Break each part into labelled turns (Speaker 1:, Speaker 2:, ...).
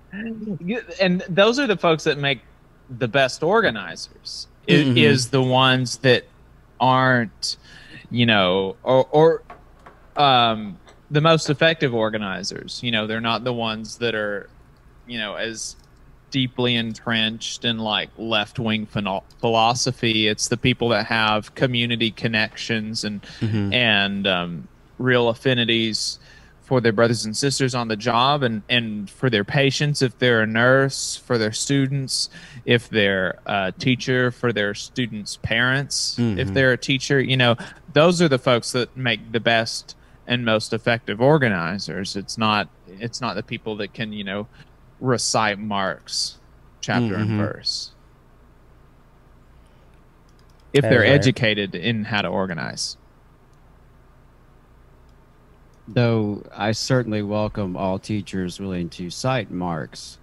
Speaker 1: And those are the folks that make the best organizers.
Speaker 2: Hmm.
Speaker 1: Is the ones that aren't, or um, the most effective organizers. They're not the ones that are, as deeply entrenched in like left wing philosophy. It's the people that have community connections
Speaker 2: Hmm.
Speaker 1: and real affinities for their brothers and sisters on the job, and for their patients if they're a nurse, for their students if they're a teacher, for their students' parents if
Speaker 2: Hmm.
Speaker 1: they're a teacher. Those are the folks that make the best and most effective organizers. It's not the people that can recite Marx chapter and
Speaker 2: Hmm.
Speaker 1: verse if
Speaker 2: That is
Speaker 1: they're
Speaker 2: right.
Speaker 1: educated in how to organize.
Speaker 3: Though I certainly welcome all teachers willing to cite Marx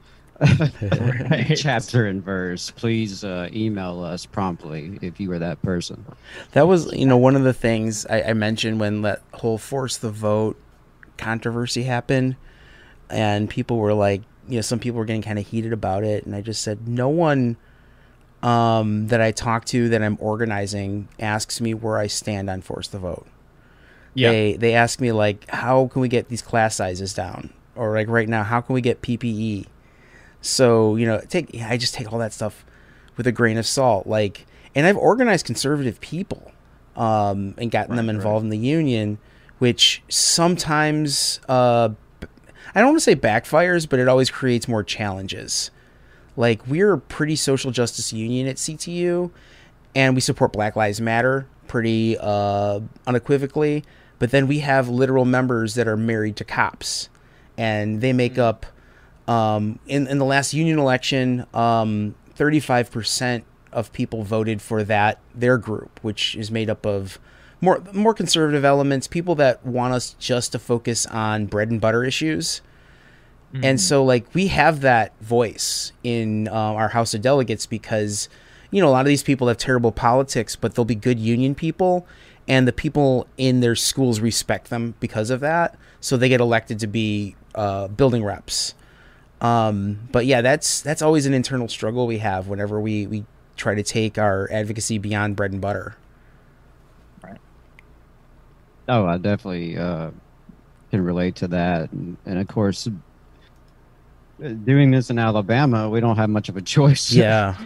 Speaker 1: Right.
Speaker 3: chapter and verse. Please email us promptly if you were that person.
Speaker 2: That was, one of the things I mentioned when that whole force the vote controversy happened, and people were like, some people were getting kind of heated about it, and I just said, no one that I talk to that I'm organizing asks me where I stand on force the vote.
Speaker 1: Yeah.
Speaker 2: They ask me like, how can we get these class sizes down, or like right now, how can we get PPE? So I just take all that stuff with a grain of salt. Like, and I've organized conservative people, and gotten them
Speaker 1: Right. Right.
Speaker 2: involved in the union, which sometimes I don't want to say backfires, but it always creates more challenges. Like, we're a pretty social justice union at CTU, and we support Black Lives Matter pretty unequivocally. But then we have literal members that are married to cops, and they make
Speaker 1: Mm.
Speaker 2: up in the last union election, 35% of people voted for their group, which is made up of more conservative elements, people that want us just to focus on bread and butter issues. And
Speaker 1: Mm.
Speaker 2: so, like, we have that voice in our House of Delegates because, a lot of these people have terrible politics, but they'll be good union people, and the people in their schools respect them because of that. So they get elected to be building reps. But yeah, that's always an internal struggle we have whenever we try to take our advocacy beyond bread and butter.
Speaker 1: Right.
Speaker 3: Oh, I definitely can relate to that. And of course, doing this in Alabama, we don't have much of a choice.
Speaker 2: Yeah.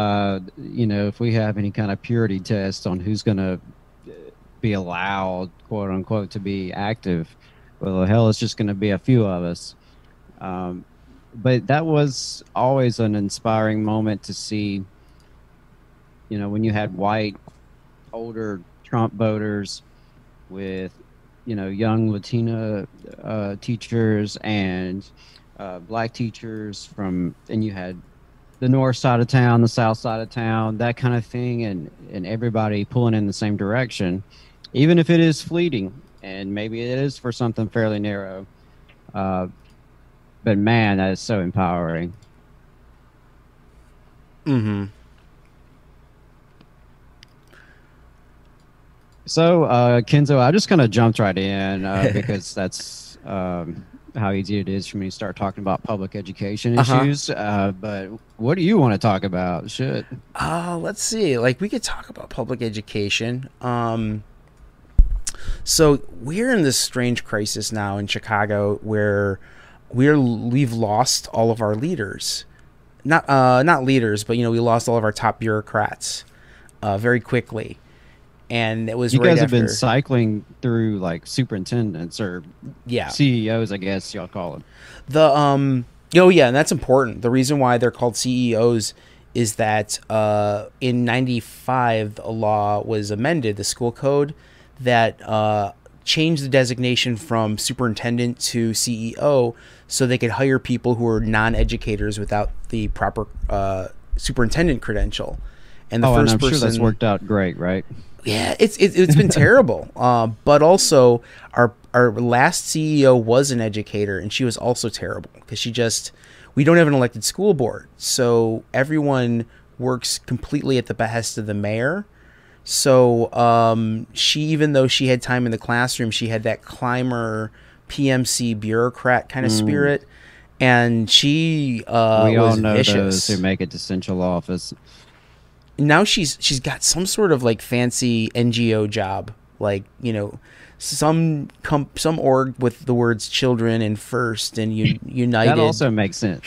Speaker 3: If we have any kind of purity test on who's going to be allowed, quote unquote, to be active, well, hell, it's just going to be a few of us. Um, but that was always an inspiring moment to see, when you had white, older Trump voters with, young Latina teachers and black teachers and you had the north side of town, the south side of town, that kind of thing, and everybody pulling in the same direction, even if it is fleeting, and maybe it is for something fairly narrow. Uh, but man, that is so empowering.
Speaker 2: Mm-hmm.
Speaker 3: So, Kenzo, I just kind of jumped right in because that's how easy it is for me to start talking about public education
Speaker 2: Uh-huh.
Speaker 3: issues. But what do you want to talk about? Shit.
Speaker 2: Let's see. Like, we could talk about public education. So we're in this strange crisis now in Chicago where we've lost all of our leaders. Not leaders, but we lost all of our top bureaucrats very quickly. And it was
Speaker 3: You
Speaker 2: right
Speaker 3: guys have been
Speaker 2: after.
Speaker 3: cycling through like superintendents or
Speaker 2: Yeah.
Speaker 3: CEOs, I guess y'all call them.
Speaker 2: The oh yeah, and that's important. The reason why they're called CEOs is that in '95 a law was amended, the school code, that changed the designation from superintendent to CEO, so they could hire people who are non-educators without the proper superintendent credential. And the
Speaker 3: Oh, and
Speaker 2: first
Speaker 3: I'm sure that's
Speaker 2: person,
Speaker 3: worked out great, right?
Speaker 2: yeah, it's been terrible. But also our last CEO was an educator, and she was also terrible because we don't have an elected school board, so everyone works completely at the behest of the mayor. So she, even though she had time in the classroom, she had that climber PMC bureaucrat kind of
Speaker 3: Mm.
Speaker 2: spirit, and she
Speaker 3: We all
Speaker 2: was
Speaker 3: know those
Speaker 2: vicious.
Speaker 3: who make it to central office.
Speaker 2: Now she's got some sort of like fancy NGO job, like some org with the words children and first and
Speaker 3: That
Speaker 2: united.
Speaker 3: also makes sense.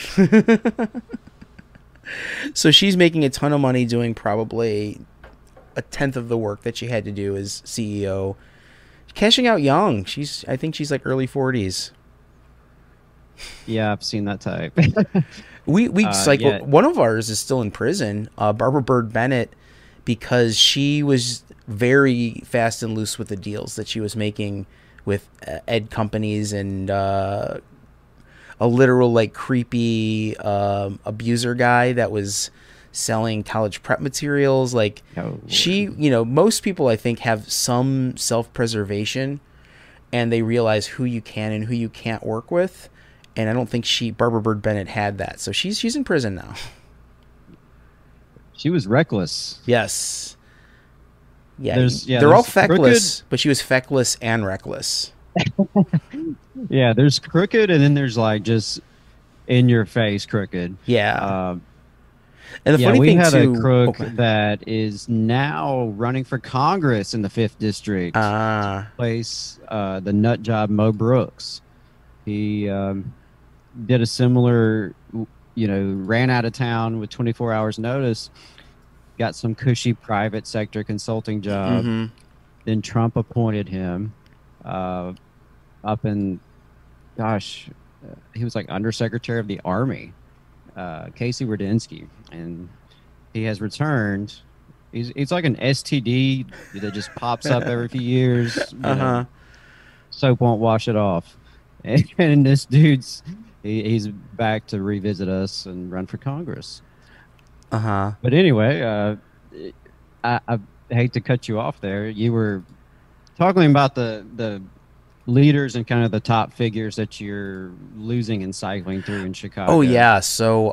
Speaker 2: So she's making a ton of money doing probably a tenth of the work that she had to do as CEO. Cashing out young. I think she's like early 40s.
Speaker 3: Yeah, I've seen that type.
Speaker 2: We cycle.
Speaker 3: Yeah.
Speaker 2: One of ours is still in prison, Barbara Bird Bennett, because she was very fast and loose with the deals that she was making with ed companies and a literal like creepy abuser guy that was selling college prep materials. Like
Speaker 3: Oh,
Speaker 2: she, most people I think have some self-preservation, and they realize who you can and who you can't work with. And I don't think Barbara Bird Bennett had that. So she's in prison now.
Speaker 3: she was reckless.
Speaker 2: Yes. Yeah, they're all
Speaker 3: there's
Speaker 2: feckless, but she was feckless and reckless.
Speaker 3: Yeah, there's crooked, and then there's like just in your face crooked.
Speaker 2: Yeah.
Speaker 3: Um,
Speaker 2: And the
Speaker 3: yeah,
Speaker 2: funny
Speaker 3: we
Speaker 2: thing
Speaker 3: had
Speaker 2: too,
Speaker 3: a crook
Speaker 2: okay.
Speaker 3: that is now running for Congress in the 5th district. Place the nut job Mo Brooks. He did a similar, ran out of town with 24 hours notice, got some cushy private sector consulting job.
Speaker 2: Mhm.
Speaker 3: Then Trump appointed him up in, gosh, he was like undersecretary of the Army, Casey Rudensky, and he has returned. He's like an STD that just pops up every few years. Soap won't wash it off, and this dude's he's back to revisit us and run for Congress. But anyway, I hate to cut you off there. You were talking about the leaders and kind of the top figures that you're losing and cycling through in Chicago.
Speaker 2: Oh yeah, so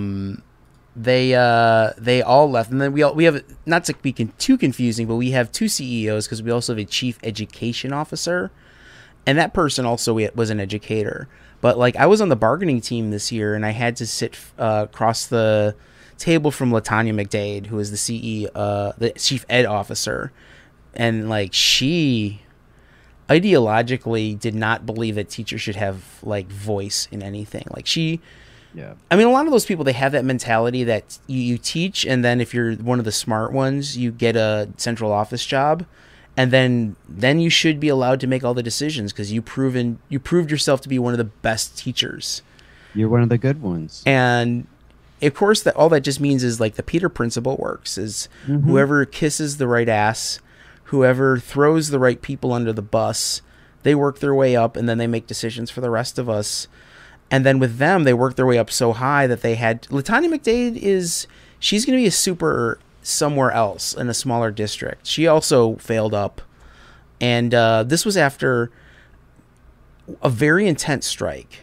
Speaker 2: they all left, and then we have, not to be too confusing, but we have two CEOs because we also have a chief education officer, and that person also was an educator. But like I was on the bargaining team this year, and I had to sit across the table from Latanya McDade, who is the chief ed officer, and like she ideologically did not believe that teachers should have like voice in anything. Like
Speaker 3: Yeah.
Speaker 2: I mean, a lot of those people, they have that mentality that you teach, and then if you're one of the smart ones, you get a central office job, and then you should be allowed to make all the decisions because you proved yourself to be one of the best teachers.
Speaker 3: You're one of the good ones.
Speaker 2: And of course, that all that just means is like the Peter principle works: is whoever kisses the right ass, whoever throws the right people under the bus, they work their way up, and then they make decisions for the rest of us. And then with them, they worked their way up so high that they had Latanya McDade she's going to be a super somewhere else in a smaller district. She also failed up, and this was after a very intense strike.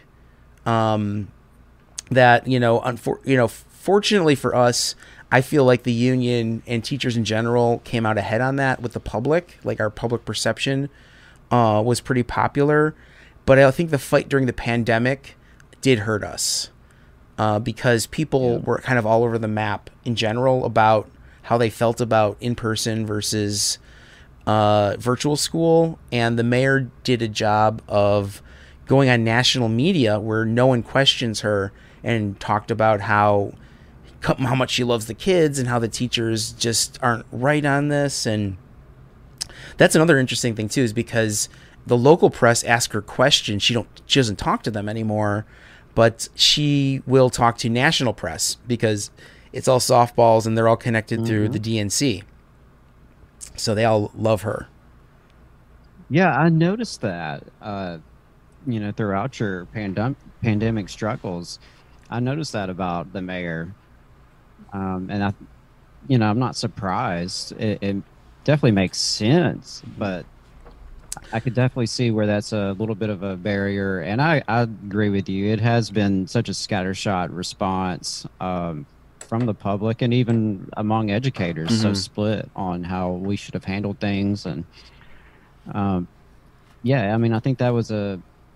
Speaker 2: Fortunately for us, I feel like the union and teachers in general came out ahead on that with the public. Like our public perception was pretty popular, but I think the fight during the pandemic did hurt us because people were kind of all over the map in general about how they felt about in-person versus virtual school. And the mayor did a job of going on national media where no one questions her and talked about how much she loves the kids and how the teachers just aren't right on this. And that's another interesting thing too, is because the local press ask her questions. She doesn't talk to them anymore, but she will talk to national press because it's all softballs and they're all connected through the DNC. So they all love her.
Speaker 3: Yeah, I noticed that, throughout your pandemic struggles. I noticed that about the mayor. And I'm not surprised. It definitely makes sense, but I could definitely see where that's a little bit of a barrier. And I agree with you. It has been such a scattershot response from the public and even among educators, so split on how we should have handled things. And I think that was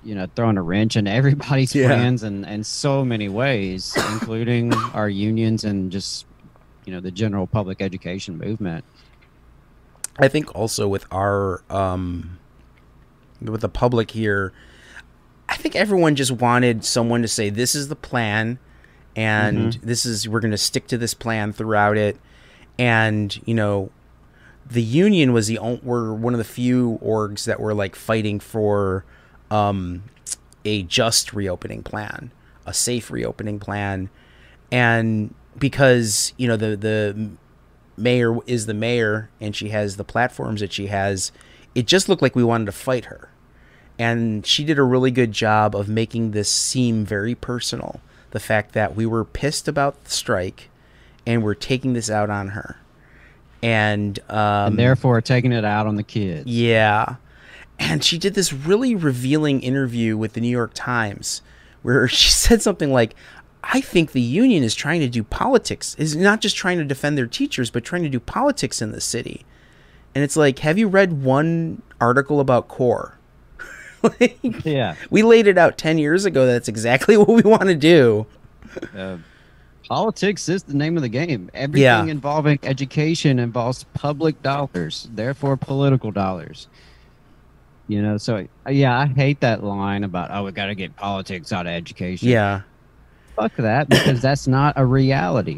Speaker 3: throwing a wrench in everybody's
Speaker 2: Yeah.
Speaker 3: plans in so many ways, including our unions and just the general public education movement.
Speaker 2: I think also with our with the public here, I think everyone just wanted someone to say this is the plan, and this is we're going to stick to this plan throughout it. And the union was were one of the few orgs that were like fighting for a just reopening plan, a safe reopening plan, and because the mayor is the mayor and she has the platforms that she has, it just looked like we wanted to fight her. And she did a really good job of making this seem very personal. The fact that we were pissed about the strike and we're taking this out on her. And
Speaker 3: therefore taking it out on the kids.
Speaker 2: Yeah. And she did this really revealing interview with the New York Times where she said something like, I think the union is trying to do politics, is not just trying to defend their teachers, but trying to do politics in the city. And it's like, have you read one article about CORE?
Speaker 3: Yeah.
Speaker 2: We laid it out 10 years ago. That's exactly what we want to do.
Speaker 3: Politics is the name of the game. Everything involving education involves public dollars, therefore political dollars. So I hate that line about, we got to get politics out of education.
Speaker 2: Yeah.
Speaker 3: Fuck that, because that's not a reality.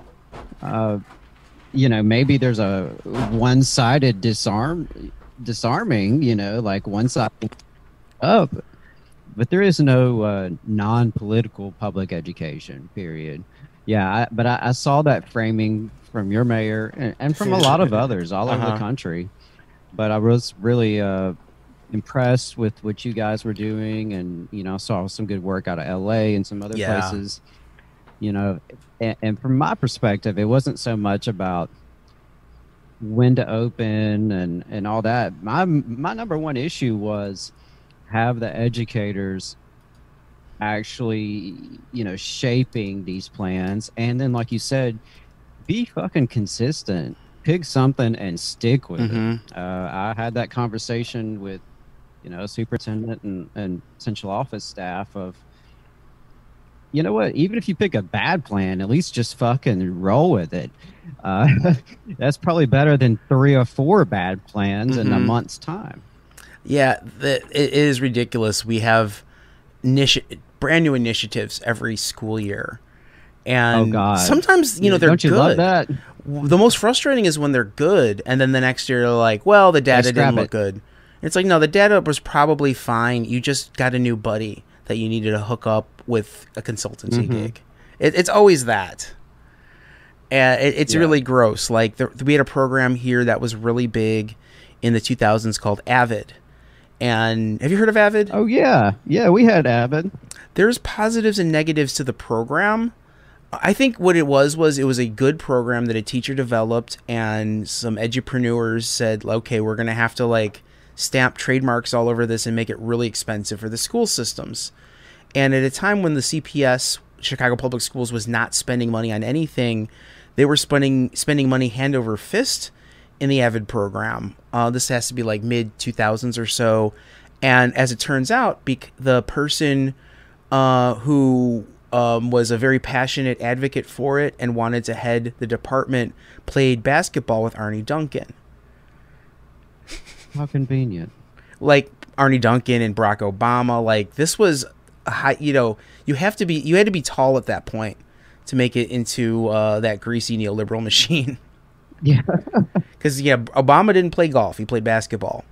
Speaker 3: Maybe there's a one-sided disarming, like one side up, but there is no non-political public education, period. Yeah, but I saw that framing from your mayor and from a lot of others all over the country. But I was really impressed with what you guys were doing, and I saw some good work out of LA and some other places. And from my perspective, it wasn't so much about when to open and all that. My number one issue was have the educators actually shaping these plans, and then like you said, be fucking consistent, pick something and stick with it. I had that conversation with superintendent and central office staff of, what, even if you pick a bad plan, at least just fucking roll with it. That's probably better than 3 or 4 bad plans in a month's time.
Speaker 2: Yeah, it is ridiculous. We have brand new initiatives every school year. And sometimes, they're
Speaker 3: don't you
Speaker 2: good.
Speaker 3: Love that?
Speaker 2: The most frustrating is when they're good, and then the next year they're like, well, the data didn't look good. It's like, no, the data was probably fine. You just got a new buddy that you needed to hook up with a consultancy gig. It's always that. It's really gross. Like, we had a program here that was really big in the 2000s called Avid. And have you heard of Avid?
Speaker 3: Oh, yeah. Yeah, we had Avid.
Speaker 2: There's positives and negatives to the program. I think what it was it was a good program that a teacher developed, and some edupreneurs said, okay, we're going to have to stamp trademarks all over this and make it really expensive for the school systems. And at a time when the CPS, Chicago Public Schools, was not spending money on anything, they were spending money hand over fist in the Avid program. This has to be like mid 2000s or so. And as it turns out, the person who was a very passionate advocate for it and wanted to head the department played basketball with Arne Duncan.
Speaker 3: How convenient.
Speaker 2: Like Arne Duncan and Barack Obama. This was a high, you had to be tall at that point to make it into that greasy neoliberal machine.
Speaker 3: Yeah.
Speaker 2: Because, Obama didn't play golf. He played basketball.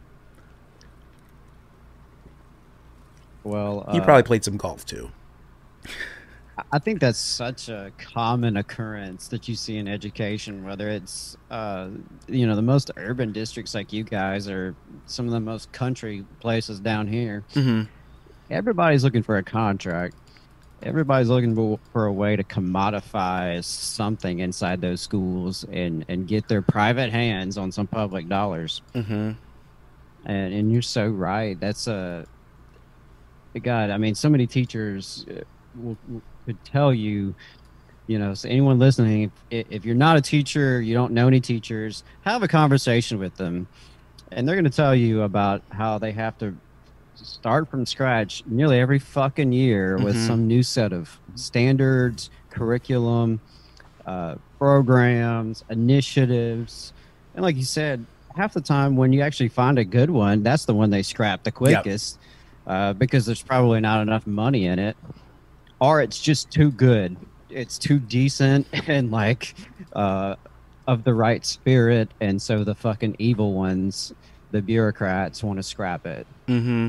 Speaker 3: Well,
Speaker 2: he probably played some golf, too.
Speaker 3: I think that's such a common occurrence that you see in education, whether it's, the most urban districts like you guys or some of the most country places down here. Everybody's looking for a contract. Everybody's looking for a way to commodify something inside those schools and get their private hands on some public dollars. And you're so right. That's God, I mean, so many teachers could tell you, so anyone listening, if you're not a teacher, you don't know any teachers, have a conversation with them, and they're going to tell you about how they have to start from scratch nearly every fucking year with some new set of standards, curriculum, programs, initiatives. And like you said, half the time when you actually find a good one, that's the one they scrap the quickest because there's probably not enough money in it, or it's just too good. It's too decent and like of the right spirit. And so the fucking evil ones, the bureaucrats, want to scrap it.
Speaker 2: Mm-hmm.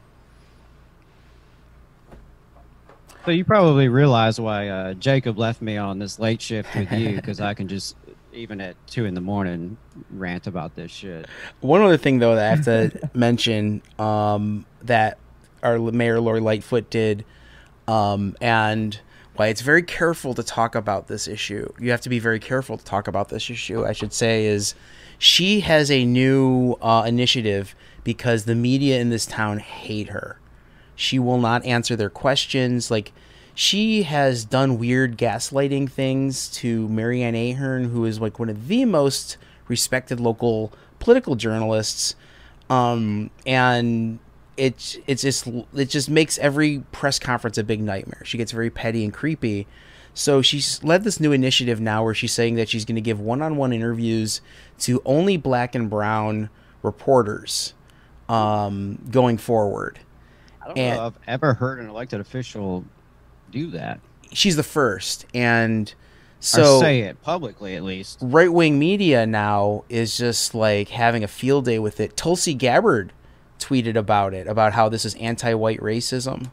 Speaker 3: So you probably realize why Jacob left me on this late shift with you, because I can just, even at 2 a.m, rant about this shit.
Speaker 2: One other thing, though, that I have to mention that our Mayor Lori Lightfoot did, and why it's very careful to talk about this issue. You have to be very careful to talk about this issue, I should say, is she has a new initiative because the media in this town hate her. She will not answer their questions. Like, she has done weird gaslighting things to Marianne Ahern, who is like one of the most respected local political journalists. And it just makes every press conference a big nightmare. She gets very petty and creepy. So she's led this new initiative now where she's saying that she's going to give one-on-one interviews to only black and brown reporters going forward.
Speaker 3: I don't know if I've ever heard an elected official do that.
Speaker 2: She's the first. And so,
Speaker 3: or say it publicly, at least.
Speaker 2: Right-wing media now is just like having a field day with it. Tulsi Gabbard tweeted about it, about how this is anti-white racism.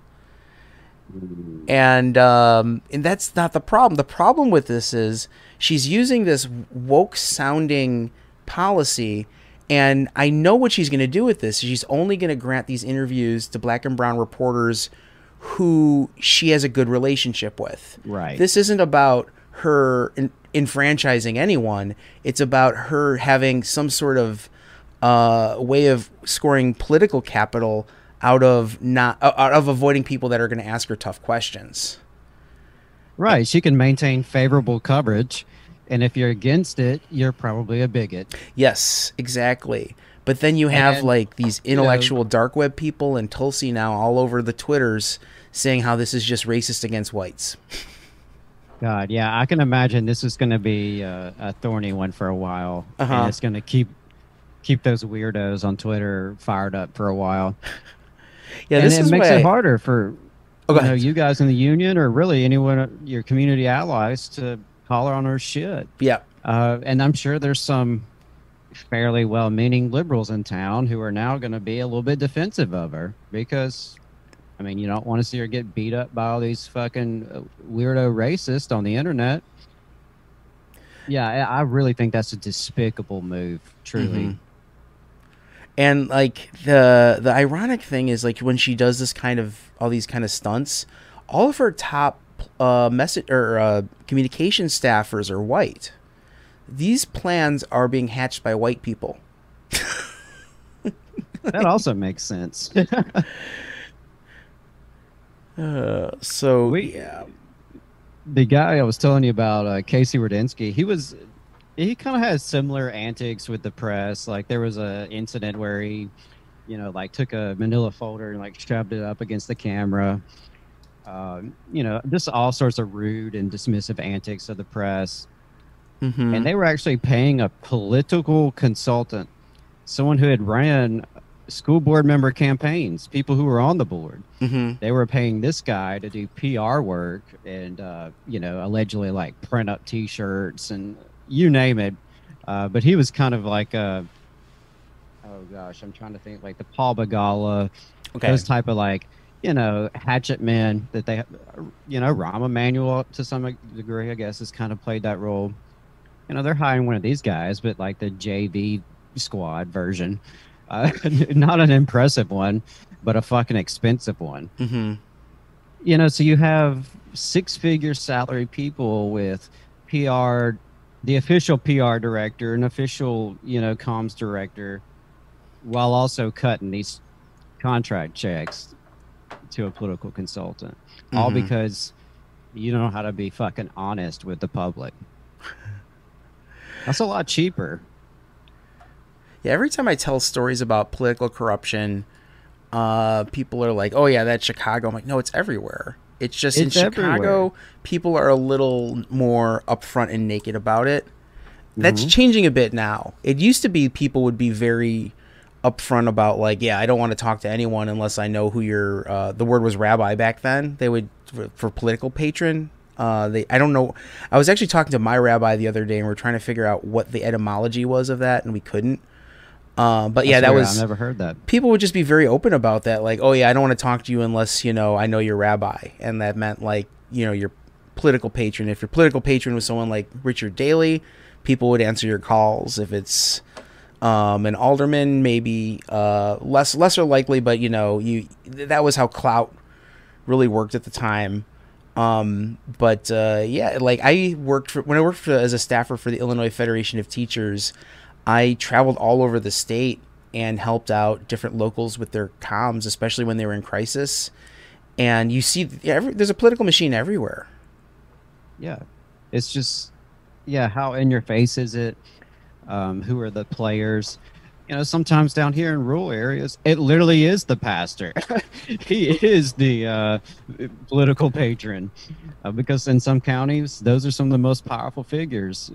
Speaker 2: And that's not the problem. The problem with this is she's using this woke-sounding policy, and I know what she's going to do with this. She's only going to grant these interviews to black and brown reporters who she has a good relationship with.
Speaker 3: Right.
Speaker 2: This isn't about her enfranchising anyone. It's about her having some sort of way of scoring political capital out of avoiding people that are going to ask her tough questions.
Speaker 3: Right. She can maintain favorable coverage, and if you're against it, you're probably a bigot.
Speaker 2: Yes, exactly. But then you have like these intellectual dark web people and Tulsi now all over the Twitters saying how this is just racist against whites.
Speaker 3: God, yeah, I can imagine this is going to be a thorny one for a while, and it's going to keep those weirdos on Twitter fired up for a while.
Speaker 2: Yeah,
Speaker 3: and
Speaker 2: this
Speaker 3: makes it harder for
Speaker 2: you
Speaker 3: guys in the union, or really anyone, your community allies, to call her on her shit.
Speaker 2: Yeah.
Speaker 3: And I'm sure there's some fairly well-meaning liberals in town who are now going to be a little bit defensive of her because, I mean, you don't want to see her get beat up by all these fucking weirdo racists on the internet. Yeah, I really think that's a despicable move, truly.
Speaker 2: Mm-hmm. And like the ironic thing is, like, when she does this kind of all these kind of stunts, all of her top communication staffers are white. These plans are being hatched by white people.
Speaker 3: That also makes sense. The guy I was telling you about, Casey Rudensky, he kind of has similar antics with the press. Like, there was a incident where he, like, took a manila folder and like shoved it up against the camera. Just all sorts of rude and dismissive antics of the press.
Speaker 2: Mm-hmm.
Speaker 3: And they were actually paying a political consultant, someone who had ran school board member campaigns, people who were on the board.
Speaker 2: Mm-hmm.
Speaker 3: They were paying this guy to do PR work and, allegedly like print up T-shirts and you name it. But he was kind of like, I'm trying to think, like the Paul Begala, those type of like, hatchet men that they, Rahm Emanuel to some degree, I guess, has kind of played that role. They're hiring one of these guys, but like the JV squad version. Not an impressive one, but a fucking expensive one.
Speaker 2: Mm-hmm.
Speaker 3: So you have 6-figure salary people with PR, the official PR director, an official, comms director, while also cutting these contract checks to a political consultant. Mm-hmm. All because you don't know how to be fucking honest with the public. That's a lot cheaper.
Speaker 2: Yeah, every time I tell stories about political corruption People are like, oh yeah, that's Chicago. I'm like, no, it's everywhere. It's just in
Speaker 3: It's
Speaker 2: Chicago,
Speaker 3: everywhere.
Speaker 2: people are a little more upfront and naked about it. That's
Speaker 3: Hmm.
Speaker 2: changing a bit now. It used to be people would be very upfront about like, yeah, I don't want to talk to anyone unless I know who your the word was rabbi back then. They would for political patron. I don't know. I was actually talking to my rabbi the other day, and we are trying to figure out what the etymology was of that, and we couldn't. But yeah,
Speaker 3: That's
Speaker 2: that
Speaker 3: weird. I
Speaker 2: was
Speaker 3: never heard that.
Speaker 2: people would just be very open about that. Like, oh yeah, I don't want to talk to you unless I know your rabbi, and that meant like your political patron. If your political patron was someone like Richard Daley, people would answer your calls. If it's an alderman, maybe lesser likely, but that was how clout really worked at the time. But yeah, like when I worked as a staffer for the Illinois Federation of Teachers, I traveled all over the state and helped out different locals with their comms, especially when they were in crisis. And you see, there's a political machine everywhere.
Speaker 3: Yeah. It's just, yeah, how in your face is it? Who are the players? Sometimes down here in rural areas, it literally is the pastor. He is the political patron, because in some counties, those are some of the most powerful figures.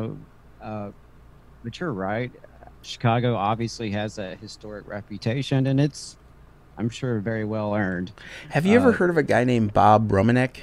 Speaker 3: But you're right. Chicago obviously has a historic reputation, and it's, I'm sure, very well earned.
Speaker 2: Have you ever
Speaker 3: Uh,
Speaker 2: heard of a guy named Bob Romanek?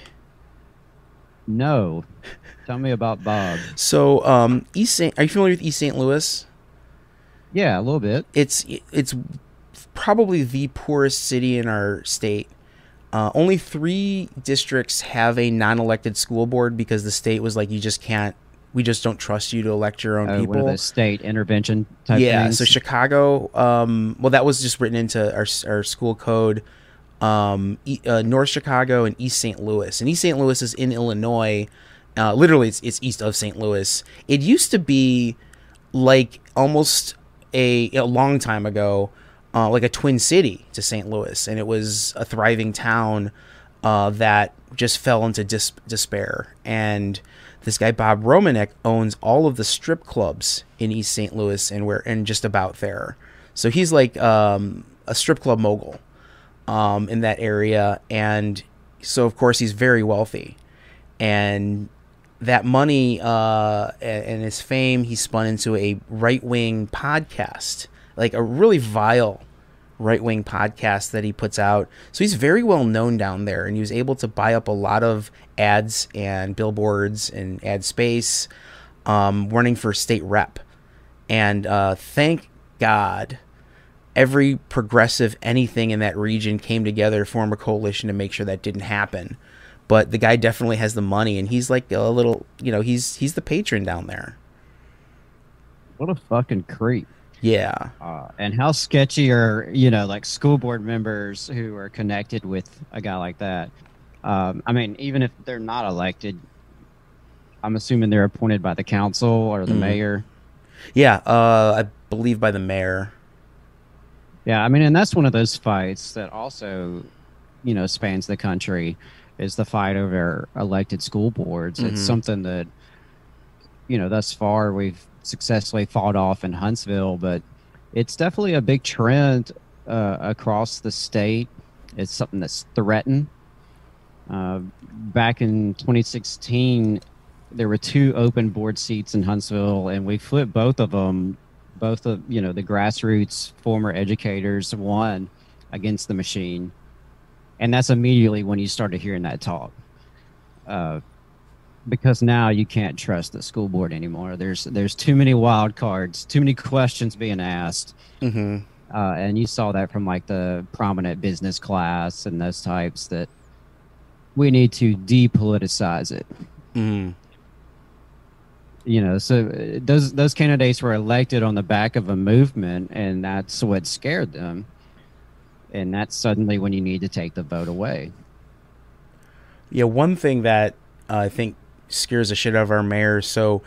Speaker 3: no, tell me about Bob.
Speaker 2: So, are you familiar with East St. Louis?
Speaker 3: Yeah, a little bit.
Speaker 2: It's probably the poorest city in our state. Only 3 districts have a non-elected school board because the state was like, you just can't. We just don't trust you to elect your own
Speaker 3: One of
Speaker 2: people.
Speaker 3: those state intervention type
Speaker 2: Yeah.
Speaker 3: things.
Speaker 2: So Chicago. Well, that was just written into our school code. North Chicago and East St. Louis, and East St. Louis is in Illinois. Literally, it's east of St. Louis. It used to be like almost a long time ago, like a twin city to St. Louis, and it was a thriving town that just fell into despair. And this guy Bob Romanek owns all of the strip clubs in East St. Louis and just about there. So he's like a strip club mogul in that area, and so of course he's very wealthy. And that money and his fame, he spun into a right-wing podcast, like a really vile right-wing podcast that he puts out. So he's very well known down there, and he was able to buy up a lot of ads and billboards and ad space, running for state rep. And thank God every progressive anything in that region came together to form a coalition to make sure that didn't happen. But the guy definitely has the money, and he's like a little, he's the patron down there.
Speaker 3: What a fucking creep.
Speaker 2: Yeah.
Speaker 3: And how sketchy are, like school board members who are connected with a guy like that? I mean, even if they're not elected, I'm assuming they're appointed by the council or the mayor.
Speaker 2: Yeah, I believe by the mayor.
Speaker 3: Yeah, I mean, and that's one of those fights that also, spans the country, is the fight over elected school boards. It's something that, thus far we've successfully fought off in Huntsville, but it's definitely a big trend across the state. It's something that's threatened. Back in 2016, there were 2 open board seats in Huntsville, and we flipped both of them. Both of the grassroots former educators won against the machine, and that's immediately when you started hearing that talk. Because now you can't trust the school board anymore. There's too many wild cards, too many questions being asked, and you saw that from like the prominent business class and those types, that we need to depoliticize it. So those candidates were elected on the back of a movement, and that's what scared them. And that's suddenly when you need to take the vote away.
Speaker 2: Yeah, one thing that I think scares the shit out of our mayors. So,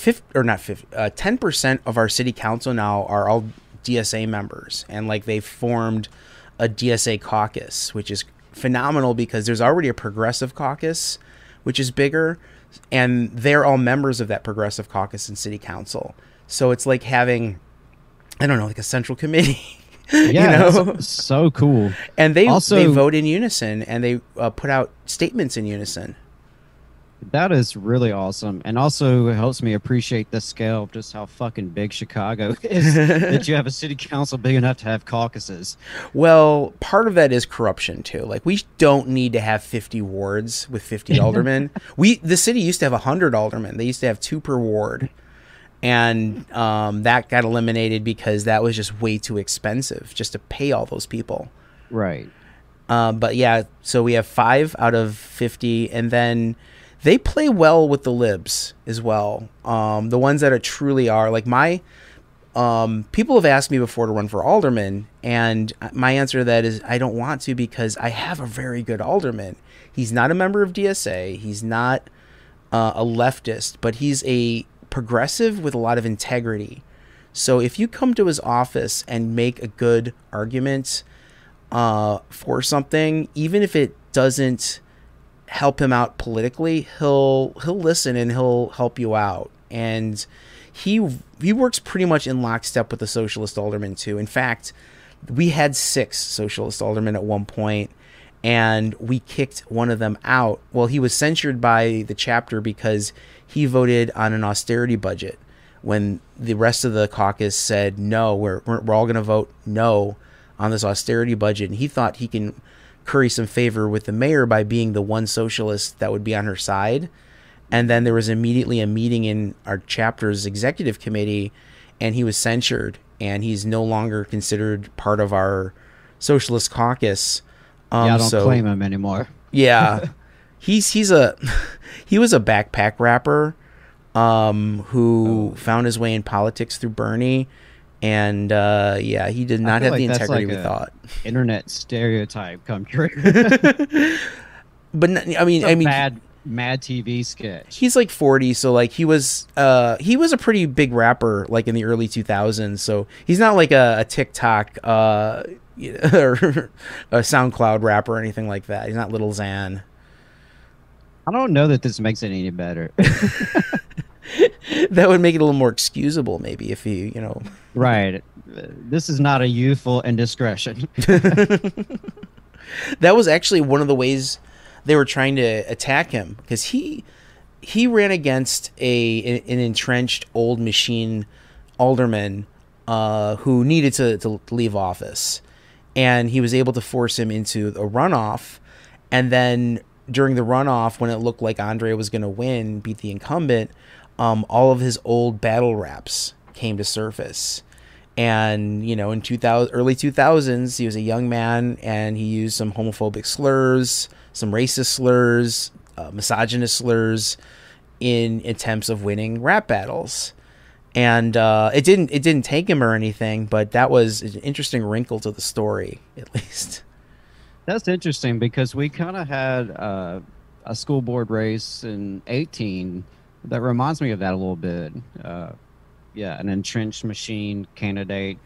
Speaker 2: 10% of our city council now are all DSA members, and like they've formed a DSA caucus, which is phenomenal because there's already a progressive caucus, which is bigger, and they're all members of that progressive caucus in city council. So it's like having, I don't know, like a central committee.
Speaker 3: Yeah,
Speaker 2: know?
Speaker 3: that's so cool.
Speaker 2: And they
Speaker 3: Also,
Speaker 2: vote in unison, and they put out statements in unison.
Speaker 3: that is really awesome, and also it helps me appreciate the scale of just how fucking big Chicago is. That you have a city council big enough to have caucuses.
Speaker 2: Well, part of that is corruption too. Like, we don't need to have 50 wards with 50 aldermen. The city used to have 100 aldermen. They used to have 2 per ward, and that got eliminated because that was just way too expensive just to pay all those people.
Speaker 3: Right.
Speaker 2: But yeah, so we have 5 out of 50, and then they play well with the libs as well. The ones that truly are like my. People have asked me before to run for alderman, and my answer to that is I don't want to, because I have a very good alderman. He's not a member of DSA. He's not a leftist, but he's a progressive with a lot of integrity. So if you come to his office and make a good argument for something, even if it doesn't help him out politically, he'll listen and he'll help you out. And he works pretty much in lockstep with the socialist aldermen too. In fact, we had 6 socialist aldermen at one point, and we kicked one of them out. Well, he was censured by the chapter because he voted on an austerity budget when the rest of the caucus said no, we're all going to vote no on this austerity budget. And he thought he can curry some favor with the mayor by being the one socialist that would be on her side. And then there was immediately a meeting in our chapter's executive committee, and he was censured, and he's no longer considered part of our socialist caucus.
Speaker 3: Yeah, I don't claim him anymore.
Speaker 2: Yeah, he was a backpack rapper who found his way in politics through Bernie. And yeah, he did not have the integrity we thought.
Speaker 3: Internet stereotype come true.
Speaker 2: But I mean,
Speaker 3: Mad TV sketch.
Speaker 2: He's like 40, so like he was a pretty big rapper like in the early 2000s. So he's not like a TikTok or a SoundCloud rapper or anything like that. He's not Lil Xan.
Speaker 3: I don't know that this makes it any better.
Speaker 2: That would make it a little more excusable, maybe, if you know.
Speaker 3: Right. This is not a youthful indiscretion.
Speaker 2: That was actually one of the ways they were trying to attack him, because he ran against an entrenched old machine alderman who needed to leave office, and he was able to force him into a runoff. And then during the runoff, when it looked like Andre was going to beat the incumbent, all of his old battle raps came to surface. And, you know, in early 2000s, he was a young man, and he used some homophobic slurs, some racist slurs, misogynist slurs in attempts of winning rap battles. And it didn't take him or anything, but that was an interesting wrinkle to the story, at least.
Speaker 3: That's interesting, because we kind of had a school board race in 18 that reminds me of that a little bit. Yeah, an entrenched machine candidate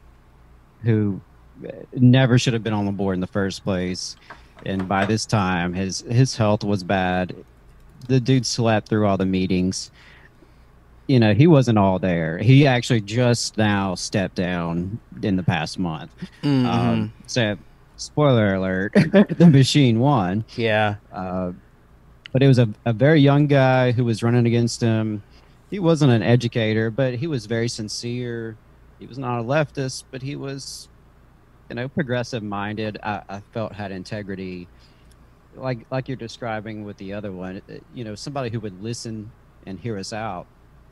Speaker 3: who never should have been on the board in the first place. And by this time, his health was bad. The dude slept through all the meetings. You know, he wasn't all there. He actually just now stepped down in the past month.
Speaker 2: Mm-hmm.
Speaker 3: So, spoiler alert, the machine won.
Speaker 2: Yeah.
Speaker 3: But it was a very young guy who was running against him. He wasn't an educator, but he was very sincere. He was not a leftist, but he was, you know, progressive minded. I felt had integrity, like you're describing with the other one. You know, somebody who would listen and hear us out.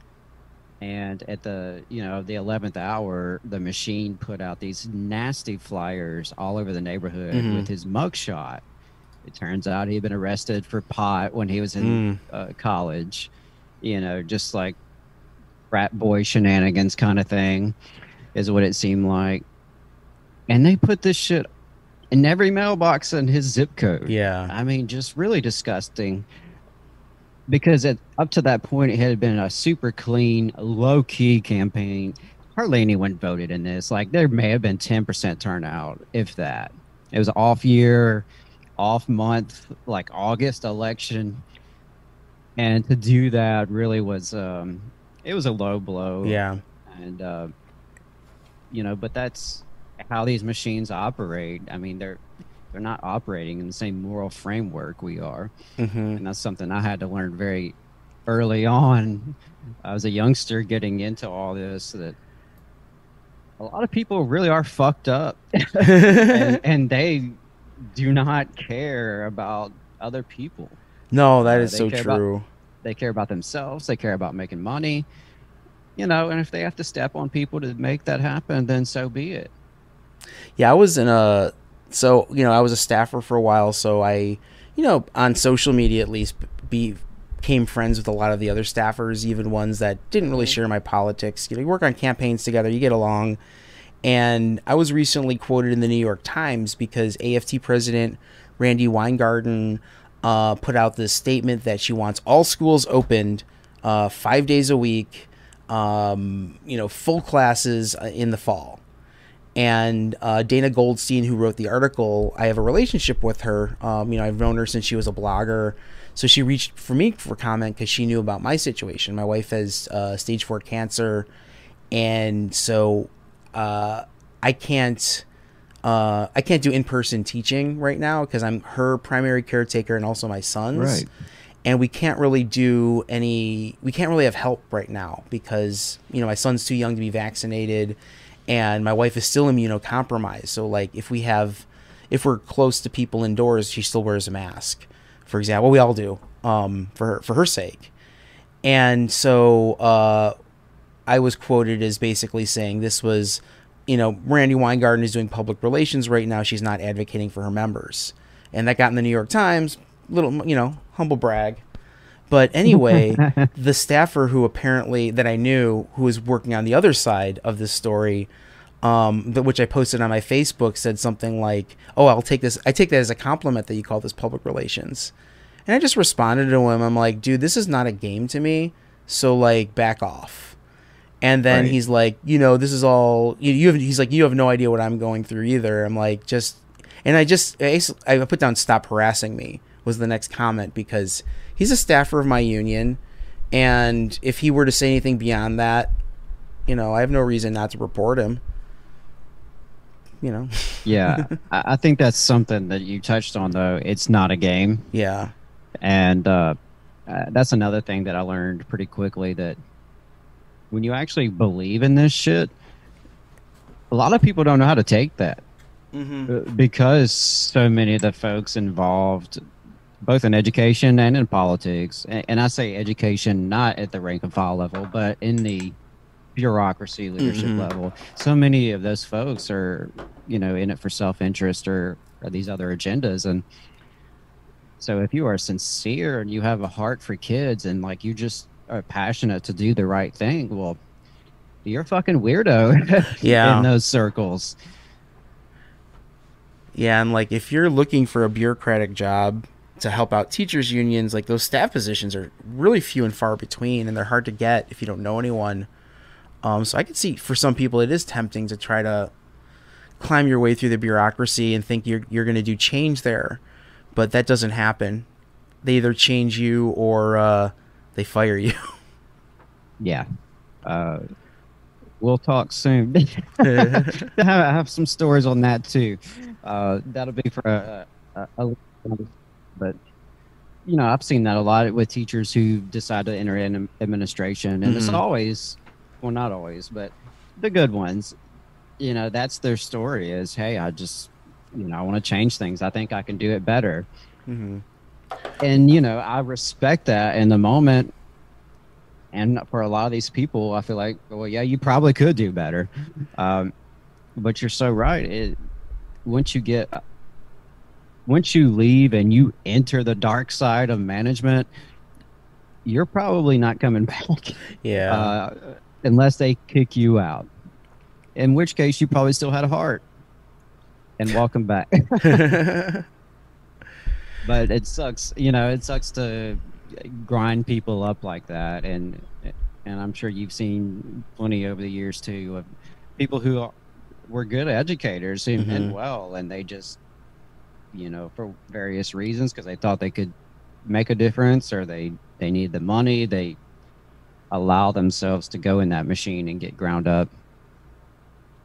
Speaker 3: And at the 11th hour, the machine put out these nasty flyers all over the neighborhood with his mugshot. It turns out he'd been arrested for pot when he was in college. You know, just like frat boy shenanigans kind of thing is what it seemed like. And they put this shit in every mailbox in his zip code.
Speaker 2: Yeah.
Speaker 3: I mean, just really disgusting. Because up to that point, it had been a super clean, low-key campaign. Hardly anyone voted in this. Like, there may have been 10% turnout, if that. It was off year, off month, like August election. And to do that really was, it was a low blow.
Speaker 2: Yeah.
Speaker 3: And, you know, but that's how these machines operate. I mean, they're not operating in the same moral framework we are,
Speaker 2: Hmm.
Speaker 3: and that's something I had to learn very early on. I was a youngster getting into all this, that a lot of people really are fucked up, and they do not care about other people.
Speaker 2: No, that is
Speaker 3: They
Speaker 2: so
Speaker 3: care about
Speaker 2: true.
Speaker 3: they care about themselves. They care about making money, you know. And if they have to step on people to make that happen, then so be it.
Speaker 2: Yeah, I was in a so I was a staffer for a while, so I on social media at least became friends with a lot of the other staffers, even ones that didn't really
Speaker 3: Mhm.
Speaker 2: share my politics. You work on campaigns together, you get along. And I was recently quoted in the New York Times because AFT President Randy Weingarten put out this statement that she wants all schools opened 5 days a week, full classes in the fall. And Dana Goldstein, who wrote the article, I have a relationship with her. I've known her since she was a blogger. So she reached for me for comment because she knew about my situation. My wife has stage 4 cancer, and so uh, I can't do in-person teaching right now because I'm her primary caretaker and also my son's.
Speaker 3: Right.
Speaker 2: And we can't really have help right now because my son's too young to be vaccinated, and my wife is still immunocompromised. So like if we're close to people indoors, she still wears a mask, for example. We all do, for her sake. And so I was quoted as basically saying this was, Randy Weingarten is doing public relations right now. She's not advocating for her members. And that got in the New York Times, little, humble brag. But anyway, the staffer who apparently that I knew who was working on the other side of this story, which I posted on my Facebook, said something like, "Oh, I take that as a compliment that you call this public relations." And I just responded to him. I'm like, "Dude, this is not a game to me. So like, back off." And then
Speaker 3: Right.
Speaker 2: he's like, this is all he's like, you have no idea what I'm going through either. I'm like, I put down, "Stop harassing me," was the next comment, because he's a staffer of my union. And if he were to say anything beyond that, I have no reason not to report him, you know?
Speaker 3: Yeah, I think that's something that you touched on, though. It's not a game.
Speaker 2: Yeah.
Speaker 3: And that's another thing that I learned pretty quickly, that when you actually believe in this shit, a lot of people don't know how to take that. Because so many of the folks involved, both in education and in politics, and I say education not at the rank and file level, but in the bureaucracy leadership level, so many of those folks are, in it for self-interest or these other agendas. And so if you are sincere and you have a heart for kids and like you just are passionate to do the right thing, well, you're a fucking weirdo
Speaker 2: Yeah.
Speaker 3: in those circles.
Speaker 2: Yeah, and like if you're looking for a bureaucratic job to help out teachers unions, like those staff positions are really few and far between, and they're hard to get if you don't know anyone. So I could see for some people it is tempting to try to climb your way through the bureaucracy and think you're going to do change there, but that doesn't happen. They either change you or they fire you.
Speaker 3: Yeah. We'll talk soon. I have some stories on that too. That'll be for but I've seen that a lot with teachers who decide to enter in administration, and it's always, well, not always, but the good ones, that's their story is, hey, I just, I want to change things. I think I can do it better. And, I respect that in the moment. And for a lot of these people, I feel like, well, yeah, you probably could do better. But you're so right. Once you leave and you enter the dark side of management, you're probably not coming back.
Speaker 2: Yeah.
Speaker 3: Unless they kick you out, in which case you probably still had a heart. And welcome back. But it sucks, it sucks to grind people up like that. And I'm sure you've seen plenty over the years too of people who were good educators who meant well, and they just, for various reasons, because they thought they could make a difference, or they need the money, they allow themselves to go in that machine and get ground up.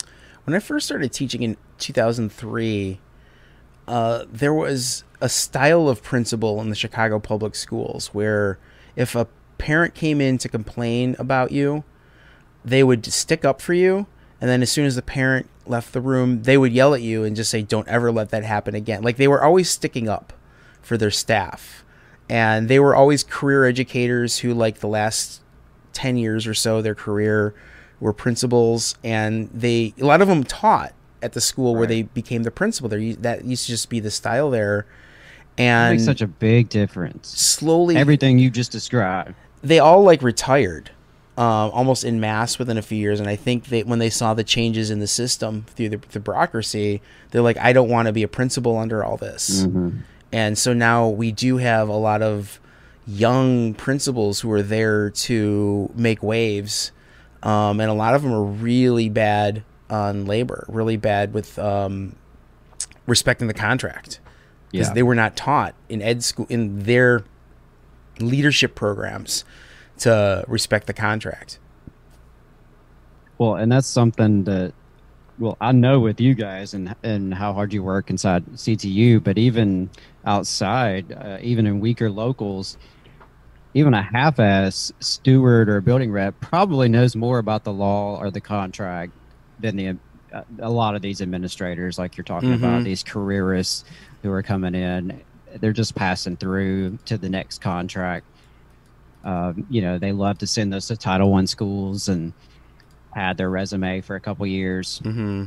Speaker 2: when I first started teaching in 2003, there was a style of principal in the Chicago public schools where if a parent came in to complain about you, they would stick up for you. And then as soon as the parent left the room, they would yell at you and just say, don't ever let that happen again. Like, they were always sticking up for their staff. And they were always career educators who, like, the last 10 years or so, their career were principals. And a lot of them taught at the school where they became the principal. That used to just be the style there. And
Speaker 3: it makes such a big difference.
Speaker 2: Slowly,
Speaker 3: everything you just described.
Speaker 2: They all, like, retired almost en masse within a few years. And I think when they saw the changes in the system through the bureaucracy, they're like, I don't want to be a principal under all this.
Speaker 3: Mm-hmm.
Speaker 2: And so now we do have a lot of young principals who are there to make waves. And a lot of them are really bad on labor, really bad with respecting the contract. Because they were not taught in ed school, in their leadership programs, to respect the contract.
Speaker 3: Well, and that's something that, well, I know with you guys and how hard you work inside CTU, but even outside, even in weaker locals, even a half-ass steward or building rep probably knows more about the law or the contract than a lot of these administrators, like you're talking about, these careerists who are coming in. They're just passing through to the next contract. They love to send those to Title I schools and add their resume for a couple years.
Speaker 2: Mm-hmm.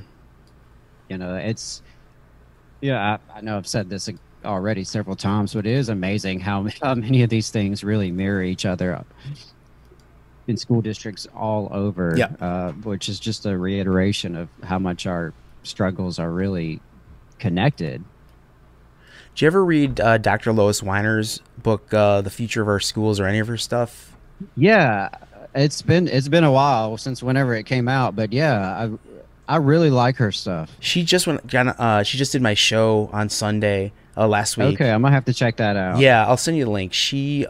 Speaker 3: I know I've said this already several times, but it is amazing how many of these things really mirror each other in school districts all over, which is just a reiteration of how much our struggles are really connected.
Speaker 2: Did you ever read Dr. Lois Weiner's book, The Future of Our Schools, or any of her stuff?
Speaker 3: Yeah, it's been a while since whenever it came out, but yeah, I really like her stuff.
Speaker 2: She just did my show on Sunday last week.
Speaker 3: Okay, I'm gonna have to check that out.
Speaker 2: Yeah, I'll send you the link. She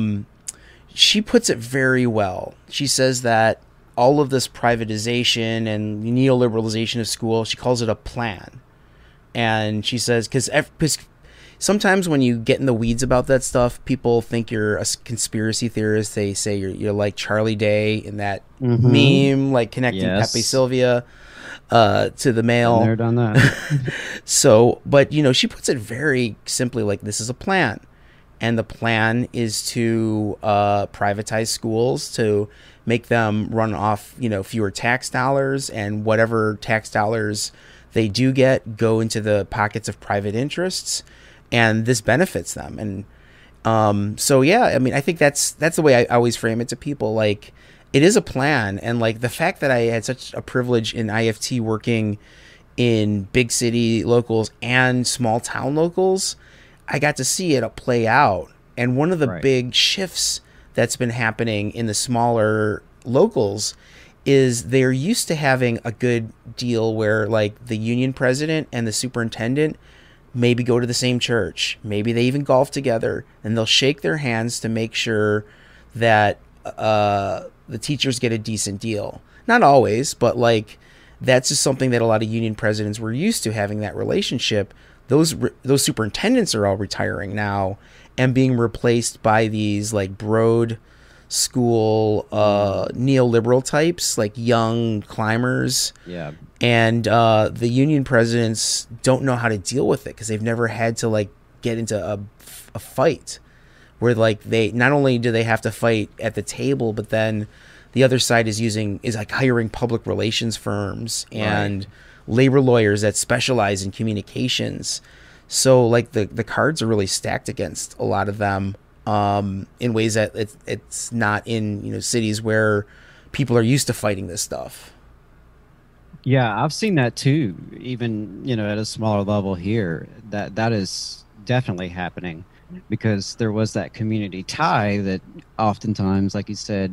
Speaker 2: puts it very well. She says that all of this privatization and neoliberalization of school, she calls it a plan. And she says, because sometimes when you get in the weeds about that stuff, people think you're a conspiracy theorist. They say you're like Charlie Day in that meme, like connecting Pepe Sylvia to the mail.
Speaker 3: Never done that.
Speaker 2: So, but she puts it very simply, like, this is a plan. And the plan is to privatize schools, to make them run off, fewer tax dollars, and whatever tax dollars they do get go into the pockets of private interests, and this benefits them. And so, yeah, I mean, I think that's the way I always frame it to people. Like, it is a plan, and like the fact that I had such a privilege in IFT working in big city locals and small town locals, I got to see it play out. And one of the big shifts that's been happening in the smaller locals is they're used to having a good deal where, like, the union president and the superintendent maybe go to the same church. Maybe they even golf together, and they'll shake their hands to make sure that the teachers get a decent deal. Not always, but, like, that's just something that a lot of union presidents were used to, having that relationship. Those superintendents are all retiring now and being replaced by these, like, broad school neoliberal types, like young climbers.
Speaker 3: Yeah.
Speaker 2: And the union presidents don't know how to deal with it because they've never had to, like, get into a fight where, like, they not only do they have to fight at the table, but then the other side is like hiring public relations firms and labor lawyers that specialize in communications. So, like, the cards are really stacked against a lot of them in ways that it's not in cities where people are used to fighting this stuff.
Speaker 3: Yeah, I've seen that too, even at a smaller level here. That is definitely happening because there was that community tie that oftentimes, like you said,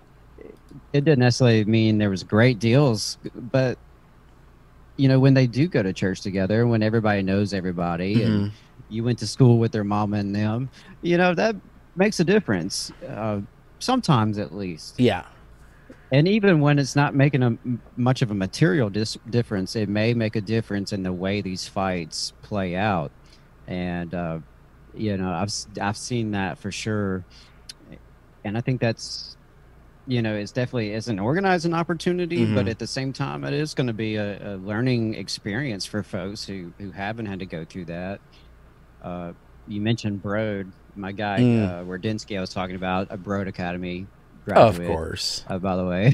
Speaker 3: it didn't necessarily mean there was great deals, but when they do go to church together, when everybody knows everybody, and you went to school with their mama and them, that makes a difference. Sometimes, at least.
Speaker 2: Yeah.
Speaker 3: And even when it's not making much of a material difference, it may make a difference in the way these fights play out. And I've seen that for sure, and I think that's it's definitely is an organizing opportunity, but at the same time, it is going to be a learning experience for folks who haven't had to go through that. You mentioned Broad, my guy, Werdinsky, I was talking about, a Broad Academy graduate.
Speaker 2: Of course.
Speaker 3: By the way.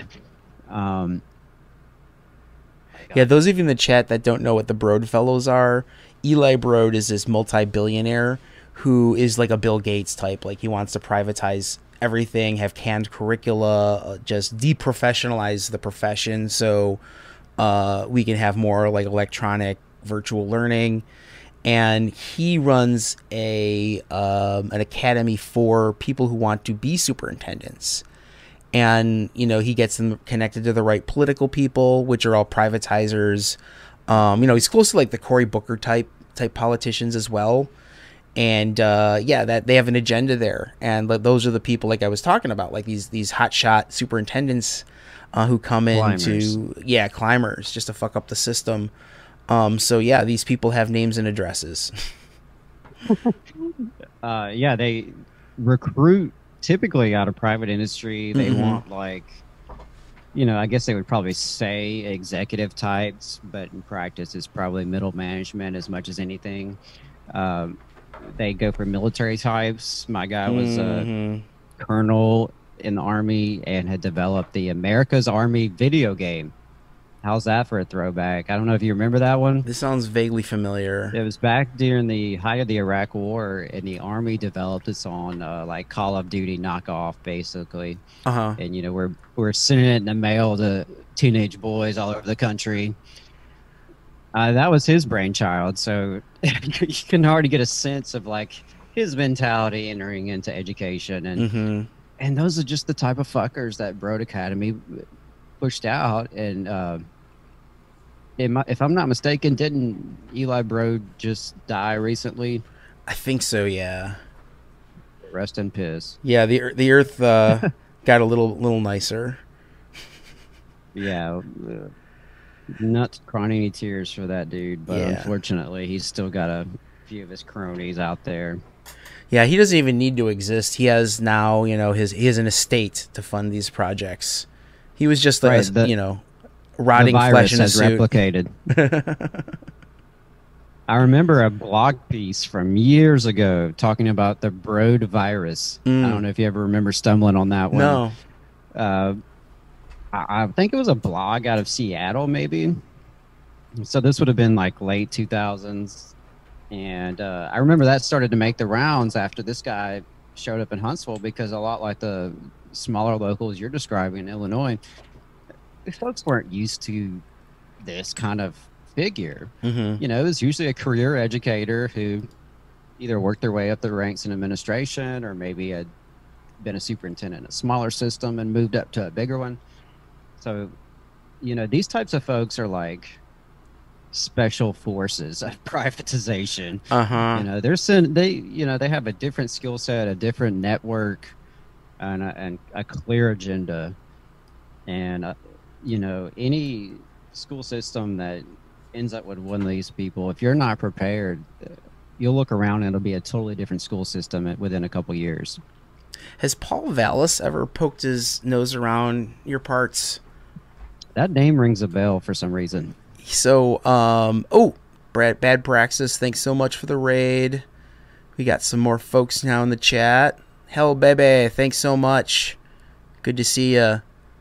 Speaker 2: Yeah, those of you in the chat that don't know what the Broad Fellows are, Eli Broad is this multi-billionaire who is like a Bill Gates type. Like, he wants to privatize everything, have canned curricula, just deprofessionalize the profession so we can have more like electronic virtual learning. And he runs an academy for people who want to be superintendents. And, he gets them connected to the right political people, which are all privatizers. He's close to like the Cory Booker type politicians as well. And that they have an agenda there. And those are the people like I was talking about, like these hotshot superintendents who come in to climbers just to fuck up the system. These people have names and addresses.
Speaker 3: They recruit typically out of private industry. They want I guess they would probably say executive types, but in practice it's probably middle management as much as anything. They go for military types. My guy was a colonel in the Army and had developed the America's Army video game. How's that for a throwback? I don't know if you remember that one.
Speaker 2: This sounds vaguely familiar.
Speaker 3: It was back during the height of the Iraq War, and the Army developed its own like Call of Duty knockoff, basically. And we're sending it in the mail to teenage boys all over the country. That was his brainchild, so you can already get a sense of like his mentality entering into education, and those are just the type of fuckers that Broad Academy pushed out. And if I'm not mistaken, didn't Eli Broad just die recently?
Speaker 2: I think so. Yeah.
Speaker 3: Rest in piss.
Speaker 2: Yeah, the Earth got a little nicer.
Speaker 3: Yeah. Not crying any tears for that dude, but unfortunately, he's still got a few of his cronies out there.
Speaker 2: Yeah, he doesn't even need to exist. He has now, he has an estate to fund these projects. He was just rotting flesh in a suit.
Speaker 3: Replicated. I remember a blog piece from years ago talking about the Broad virus. I don't know if you ever remember stumbling on that one.
Speaker 2: No.
Speaker 3: I think it was a blog out of Seattle, maybe. So this would have been like late 2000s. And I remember that started to make the rounds after this guy showed up in Huntsville, because a lot like the smaller locals you're describing in Illinois, folks weren't used to this kind of figure. It was usually a career educator who either worked their way up the ranks in administration or maybe had been a superintendent in a smaller system and moved up to a bigger one. So, these types of folks are like special forces of privatization. They have a different skill set, a different network, and a clear agenda. And any school system that ends up with one of these people, if you're not prepared, you'll look around and it'll be a totally different school system within a couple years.
Speaker 2: Has Paul Vallis ever poked his nose around your parts?
Speaker 3: That name rings a bell for some reason.
Speaker 2: So, Bad Praxis, thanks so much for the raid. We got some more folks now in the chat. Hell, baby, thanks so much. Good to see ya.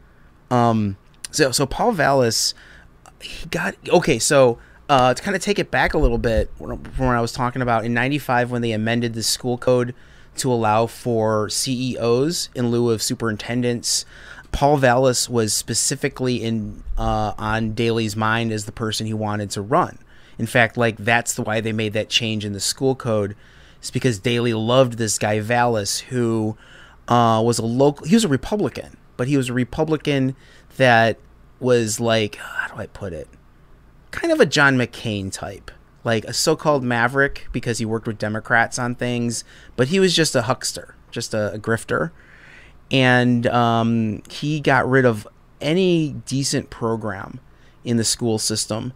Speaker 2: So Paul Vallis, he got okay. So to kind of take it back a little bit from what I was talking about in '95 when they amended the school code to allow for CEOs in lieu of superintendents. Paul Vallis was specifically on Daley's mind as the person he wanted to run. In fact, that's why they made that change in the school code. It's because Daley loved this guy Vallis, who was a local. He was a Republican, but he was a Republican that was like, how do I put it? Kind of a John McCain type, like a so-called maverick because he worked with Democrats on things, but he was just a huckster, just a grifter. and he got rid of any decent program in the school system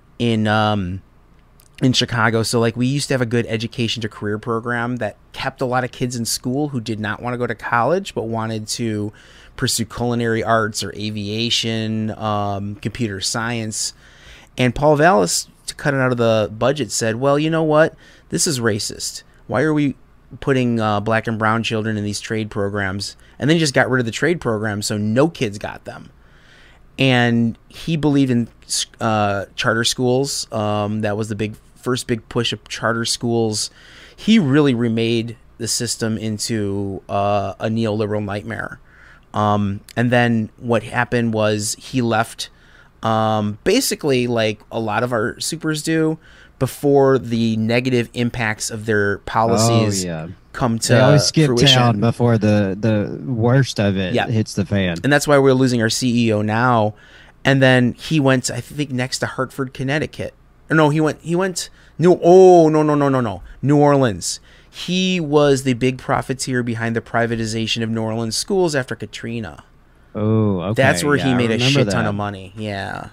Speaker 2: in Chicago. So like we used to have a good education to career program that kept a lot of kids in school who did not want to go to college but wanted to pursue culinary arts or aviation, computer science. And Paul Vallis, to cut it out of the budget, said, well, you know what? This is racist. Why are we putting black and brown children in these trade programs? And then he just got rid of the trade programs, so no kids got them. And he believed in charter schools. That was the first big push of charter schools. He really remade the system into a neoliberal nightmare. And then what happened was he left, basically like a lot of our supers do, before the negative impacts of their policies come to fruition.
Speaker 3: They always skip town before the worst of it hits the fan.
Speaker 2: And that's why we're losing our CEO now. And then he went, I think, next to Hartford, Connecticut. Or no, he went New Orleans. He was the big profiteer behind the privatization of New Orleans schools after Katrina.
Speaker 3: Oh, okay.
Speaker 2: That's where he made a shit ton of money. Yeah.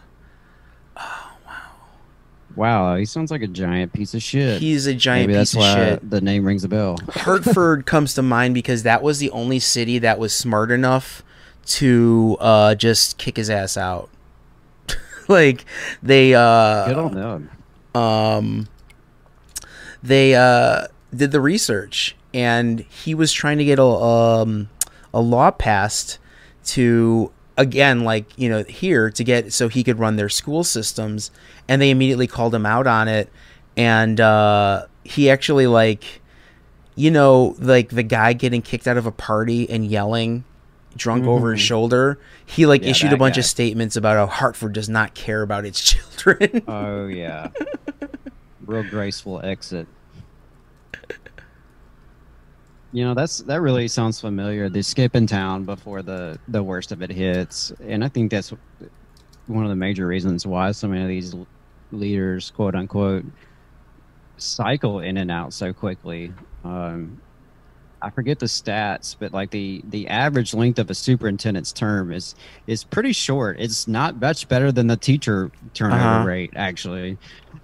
Speaker 3: Wow, he sounds like a giant piece of shit.
Speaker 2: He's a giant piece of shit.
Speaker 3: That's why the name rings a bell.
Speaker 2: Hartford comes to mind because that was the only city that was smart enough to just kick his ass out. Like they
Speaker 3: good on them.
Speaker 2: They did the research, and he was trying to get a law passed to, again, like, you know, here to get so he could run their school systems, and they immediately called him out on it. And he actually, like, you know, like the guy getting kicked out of a party and yelling drunk over his shoulder, he like issued a bunch of statements about how Hartford does not care about its children.
Speaker 3: Oh yeah. Real graceful exit. You know, that really sounds familiar. They skip in town before the worst of it hits, and I think that's one of the major reasons why so many of these leaders, quote unquote, cycle in and out so quickly. I forget the stats, but like the average length of a superintendent's term is pretty short. It's not much better than the teacher turnover rate, actually,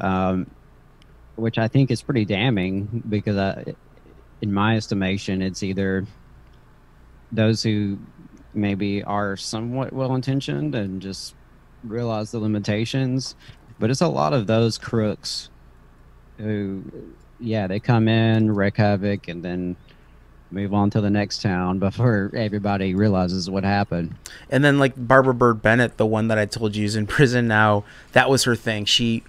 Speaker 3: which I think is pretty damning because in my estimation, it's either those who maybe are somewhat well-intentioned and just realize the limitations, but it's a lot of those crooks who, they come in, wreak havoc, and then move on to the next town before everybody realizes what happened.
Speaker 2: And then like Barbara Bird Bennett, the one that I told you is in prison now, that was her thing.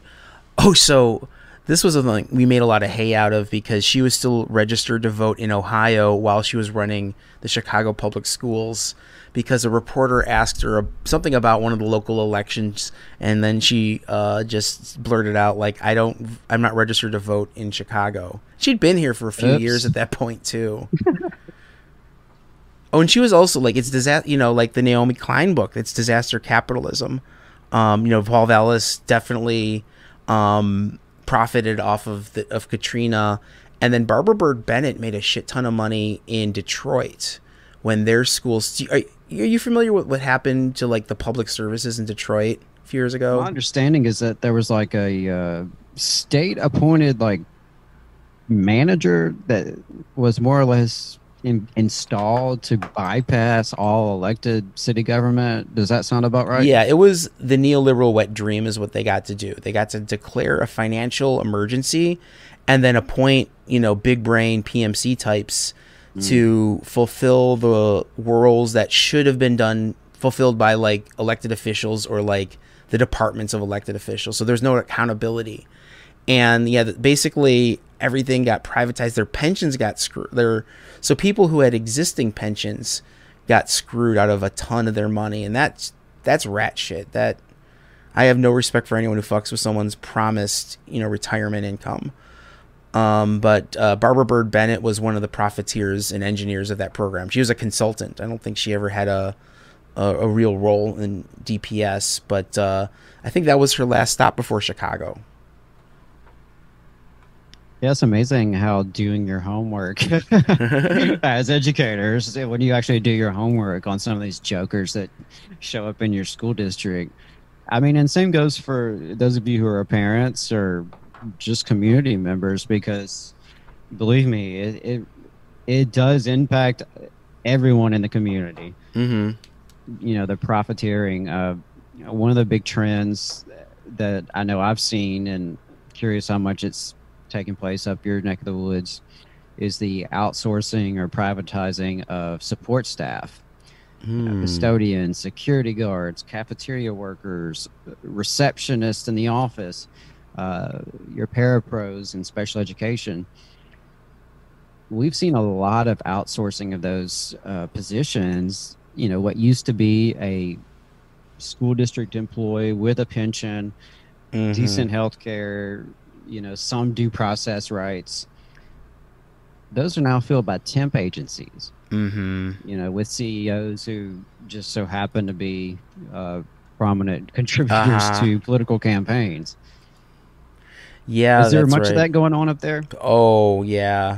Speaker 2: So this was a thing we made a lot of hay out of because she was still registered to vote in Ohio while she was running the Chicago public schools, because a reporter asked her something about one of the local elections, and then she just blurted out like, I'm not registered to vote in Chicago. She'd been here for a few years at that point too. Oh, and she was also like, it's disaster, you know, like the Naomi Klein book, it's disaster capitalism. You know, Paul Vallis definitely profited off of Katrina. And then Barbara Bird Bennett made a shit ton of money in Detroit when their schools. Are you familiar with what happened to like the public services in Detroit a few years ago?
Speaker 3: My understanding is that there was like a state appointed like manager that was more or less installed to bypass all elected city government. Does that sound about right?
Speaker 2: Yeah, it was the neoliberal wet dream is what they got to do. They got to declare a financial emergency and then appoint, you know, big brain PMC types to fulfill the roles that should have been fulfilled by like elected officials or like the departments of elected officials. So there's no accountability. And basically everything got privatized. Their pensions got screwed. So people who had existing pensions got screwed out of a ton of their money, and that's rat shit. That I have no respect for anyone who fucks with someone's promised, you know, retirement income. But Barbara Bird Bennett was one of the profiteers and engineers of that program. She was a consultant. I don't think she ever had a real role in DPS, but I think that was her last stop before Chicago.
Speaker 3: Yeah, it's amazing how doing your homework as educators, when you actually do your homework on some of these jokers that show up in your school district. I mean, and same goes for those of you who are parents or just community members, because believe me, it does impact everyone in the community.
Speaker 2: Mm-hmm.
Speaker 3: You know, the profiteering. One of the big trends that I know I've seen, and curious how much it's taking place up your neck of the woods, is the outsourcing or privatizing of support staff. Custodians, security guards, cafeteria workers, receptionists in the office, your parapros in special education. We've seen a lot of outsourcing of those positions. You know, what used to be a school district employee with a pension, decent health care, you know, some due process rights. Those are now filled by temp agencies. You know, with CEOs who just so happen to be prominent contributors to political campaigns.
Speaker 2: Yeah,
Speaker 3: is there much
Speaker 2: right.
Speaker 3: of that going on up there?
Speaker 2: Oh yeah,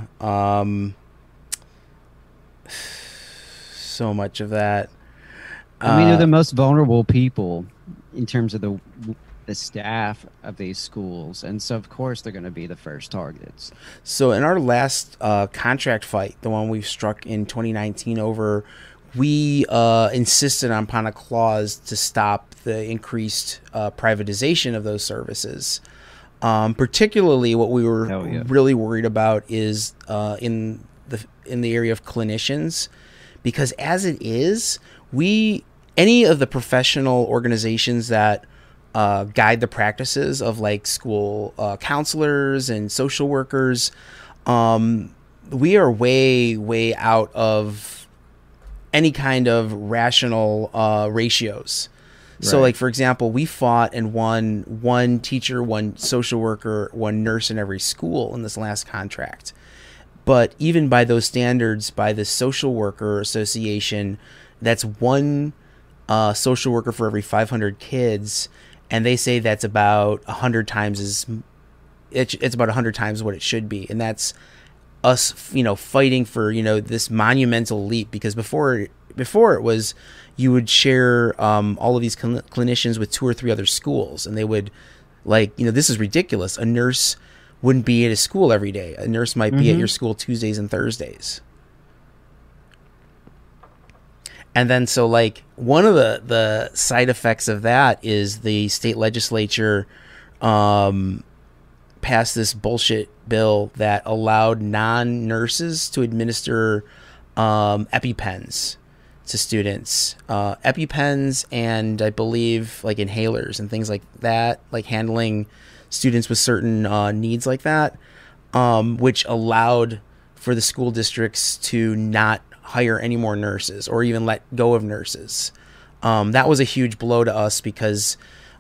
Speaker 2: so much of that.
Speaker 3: I mean, they're the most vulnerable people in terms of the staff of these schools, and so of course they're going to be the first targets.
Speaker 2: So in our last contract fight, the one we struck in 2019 over, we insisted upon a clause to stop the increased privatization of those services. Particularly what we were really worried about is in the area of clinicians, because as it is, any of the professional organizations that guide the practices of like school counselors and social workers, we are way out of any kind of rational ratios. Right. So like, for example, we fought and won one teacher, one social worker, one nurse in every school in this last contract. But even by those standards, by the Social Worker Association, that's one social worker for every 500 kids. And they say that's about 100 times it's about 100 times what it should be. And that's us, you know, fighting for, you know, this monumental leap, because before it was, you would share all of these clinicians with 2 or 3 other schools, and they would, like, you know, this is ridiculous. A nurse wouldn't be at a school every day. A nurse might be at your school Tuesdays and Thursdays. And then so like one of the side effects of that is the state legislature passed this bullshit bill that allowed non-nurses to administer EpiPens to students. EpiPens and I believe like inhalers and things like that, like handling students with certain needs like that, which allowed for the school districts to not hire any more nurses or even let go of nurses. That was a huge blow to us because,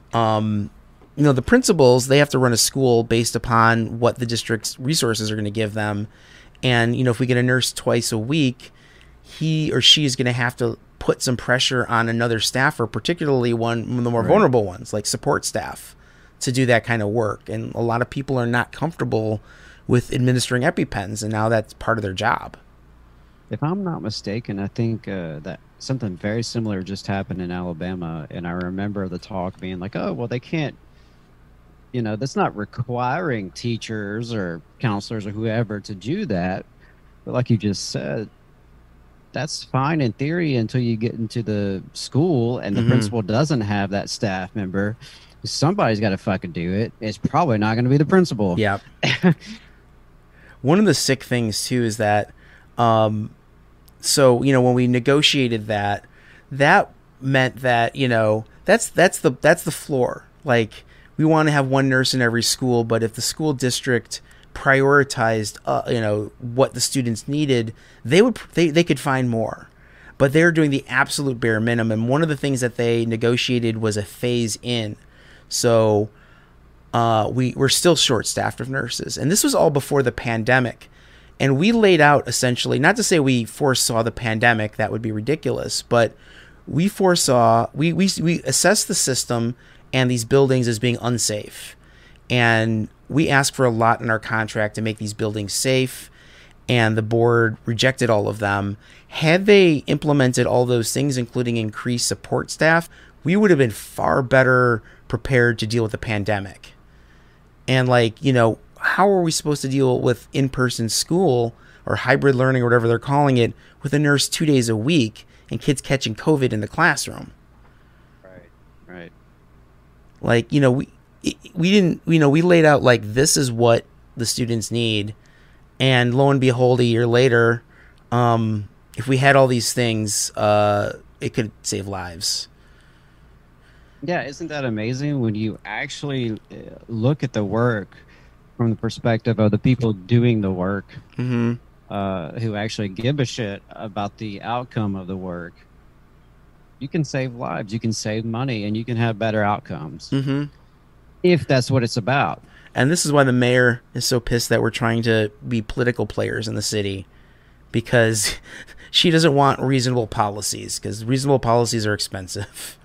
Speaker 2: you know, the principals, they have to run a school based upon what the district's resources are going to give them. And, you know, if we get a nurse twice a week, he or she is going to have to put some pressure on another staffer, particularly one of the more vulnerable ones, like support staff, to do that kind of work. And a lot of people are not comfortable with administering EpiPens, and now that's part of their job.
Speaker 3: If I'm not mistaken, I think that something very similar just happened in Alabama, and I remember the talk being like, oh, well, they can't, you know, that's not requiring teachers or counselors or whoever to do that. But like you just said, that's fine in theory until you get into the school and the principal doesn't have that staff member. Somebody's got to fucking do it. It's probably not going to be the principal.
Speaker 2: Yeah. One of the sick things too is that, so, you know, when we negotiated that meant that, you know, that's the floor. Like, we want to have one nurse in every school, but if the school district prioritized, you know, what the students needed, they could find more. But they're doing the absolute bare minimum. One of the things that they negotiated was a phase in. So we're still short-staffed of nurses. And this was all before the pandemic. And we laid out essentially, not to say we foresaw the pandemic, that would be ridiculous, but we foresaw, we assessed the system and these buildings as being unsafe. And we asked for a lot in our contract to make these buildings safe, and the board rejected all of them. Had they implemented all those things, including increased support staff, we would have been far better prepared to deal with the pandemic. And like, you know, how are we supposed to deal with in-person school or hybrid learning or whatever they're calling it with a nurse 2 days a week and kids catching COVID in the classroom?
Speaker 3: Right.
Speaker 2: Like, you know, we didn't, you know, we laid out like, this is what the students need. And lo and behold, a year later, if we had all these things, it could save lives.
Speaker 3: Yeah, isn't that amazing when you actually look at the work from the perspective of the people doing the work, who actually give a shit about the outcome of the work? You can save lives, you can save money, and you can have better outcomes if that's what it's about.
Speaker 2: And this is why the mayor is so pissed that we're trying to be political players in the city, because she doesn't want reasonable policies, because reasonable policies are expensive.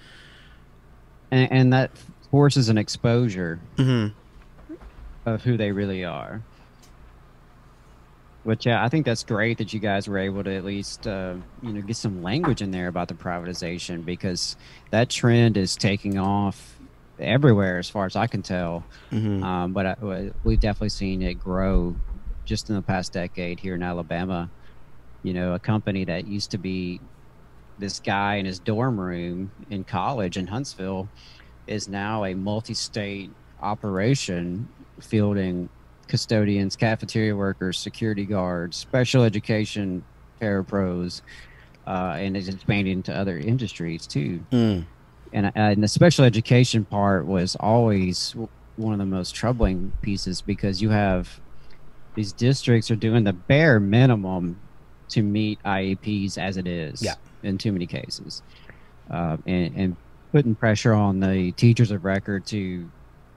Speaker 3: And that forces an exposure of who they really are. Which, yeah, I think that's great that you guys were able to at least, get some language in there about the privatization, because that trend is taking off everywhere as far as I can tell. But we've definitely seen it grow just in the past decade here in Alabama. You know, a company that used to be this guy in his dorm room in college in Huntsville is now a multi-state operation fielding custodians, cafeteria workers, security guards, special education parapros, and is expanding to other industries too. And the special education part was always one of the most troubling pieces, because you have these districts are doing the bare minimum to meet IEPs as it is in too many cases, and putting pressure on the teachers of record to,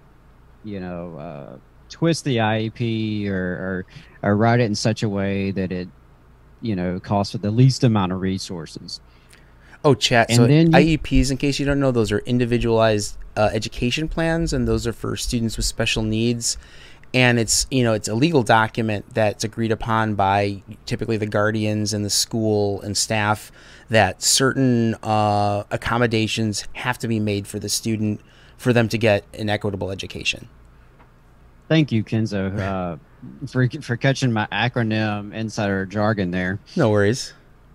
Speaker 3: twist the IEP or write it in such a way that it, costs for the least amount of resources.
Speaker 2: Oh, chat.
Speaker 3: And
Speaker 2: so
Speaker 3: then
Speaker 2: IEPs, in case you don't know, those are individualized education plans, and those are for students with special needs. And it's, it's a legal document that's agreed upon by typically the guardians and the school and staff, that certain accommodations have to be made for the student for them to get an equitable education.
Speaker 3: Thank you, Kenzo, for catching my acronym insider jargon there.
Speaker 2: No worries.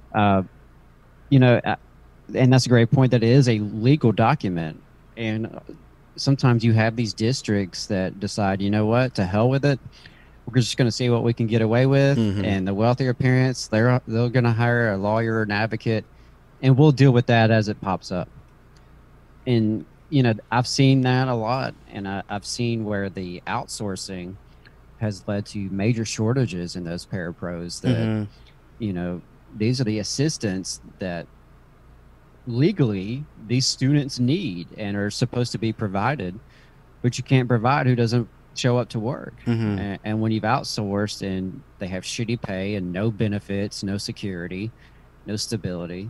Speaker 3: And that's a great point, that it is a legal document. And sometimes you have these districts that decide, you know what, to hell with it. We're just going to see what we can get away with. And the wealthier parents, they're going to hire a lawyer or an advocate, and we'll deal with that as it pops up. And, I've seen that a lot. And I've seen where the outsourcing has led to major shortages in those parapros that, these are the assistants that legally these students need and are supposed to be provided, but you can't provide who doesn't show up to work. And when you've outsourced and they have shitty pay and no benefits, no security, no stability,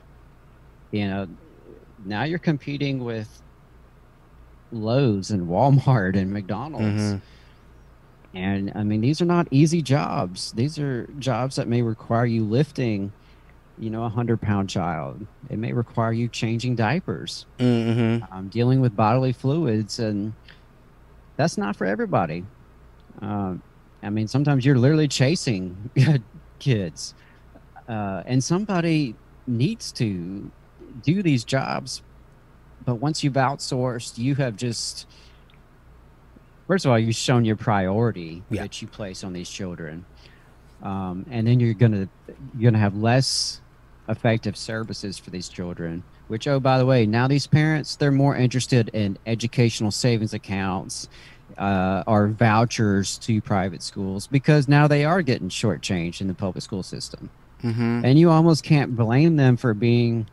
Speaker 3: now you're competing with Lowe's and Walmart and McDonald's. And I mean, these are not easy jobs. These are jobs that may require you lifting, a 100-pound child. It may require you changing diapers, dealing with bodily fluids, and that's not for everybody. I mean, sometimes you're literally chasing kids, and somebody needs to do these jobs. But once you've outsourced, you have just, first of all, you've shown your priority that you place on these children. And then you're gonna have less effective services for these children, which, oh, by the way, now these parents, they're more interested in educational savings accounts or vouchers to private schools, because now they are getting shortchanged in the public school system. And you almost can't blame them for being,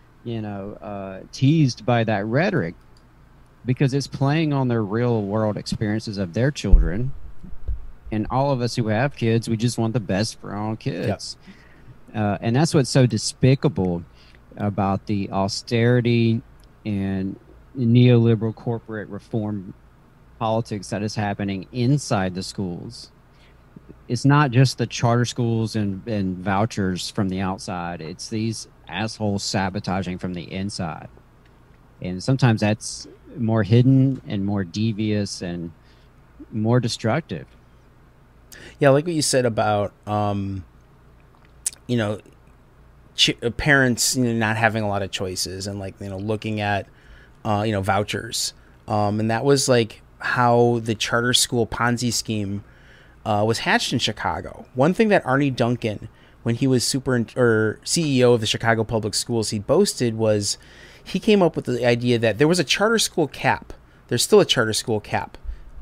Speaker 3: teased by that rhetoric, because it's playing on their real world experiences of their children. And all of us who have kids, we just want the best for our own kids. And that's what's so despicable about the austerity and neoliberal corporate reform politics that is happening inside the schools. It's not just the charter schools and vouchers from the outside. It's these assholes sabotaging from the inside. And sometimes that's more hidden and more devious and more destructive.
Speaker 2: Yeah, like what you said about, you know, parents, you know, not having a lot of choices and like, you know, looking at, you know, vouchers. And that was like how the charter school Ponzi scheme was hatched in Chicago. One thing that Arnie Duncan, when he was CEO of the Chicago Public Schools, he boasted was he came up with the idea that there was a charter school cap. There's still a charter school cap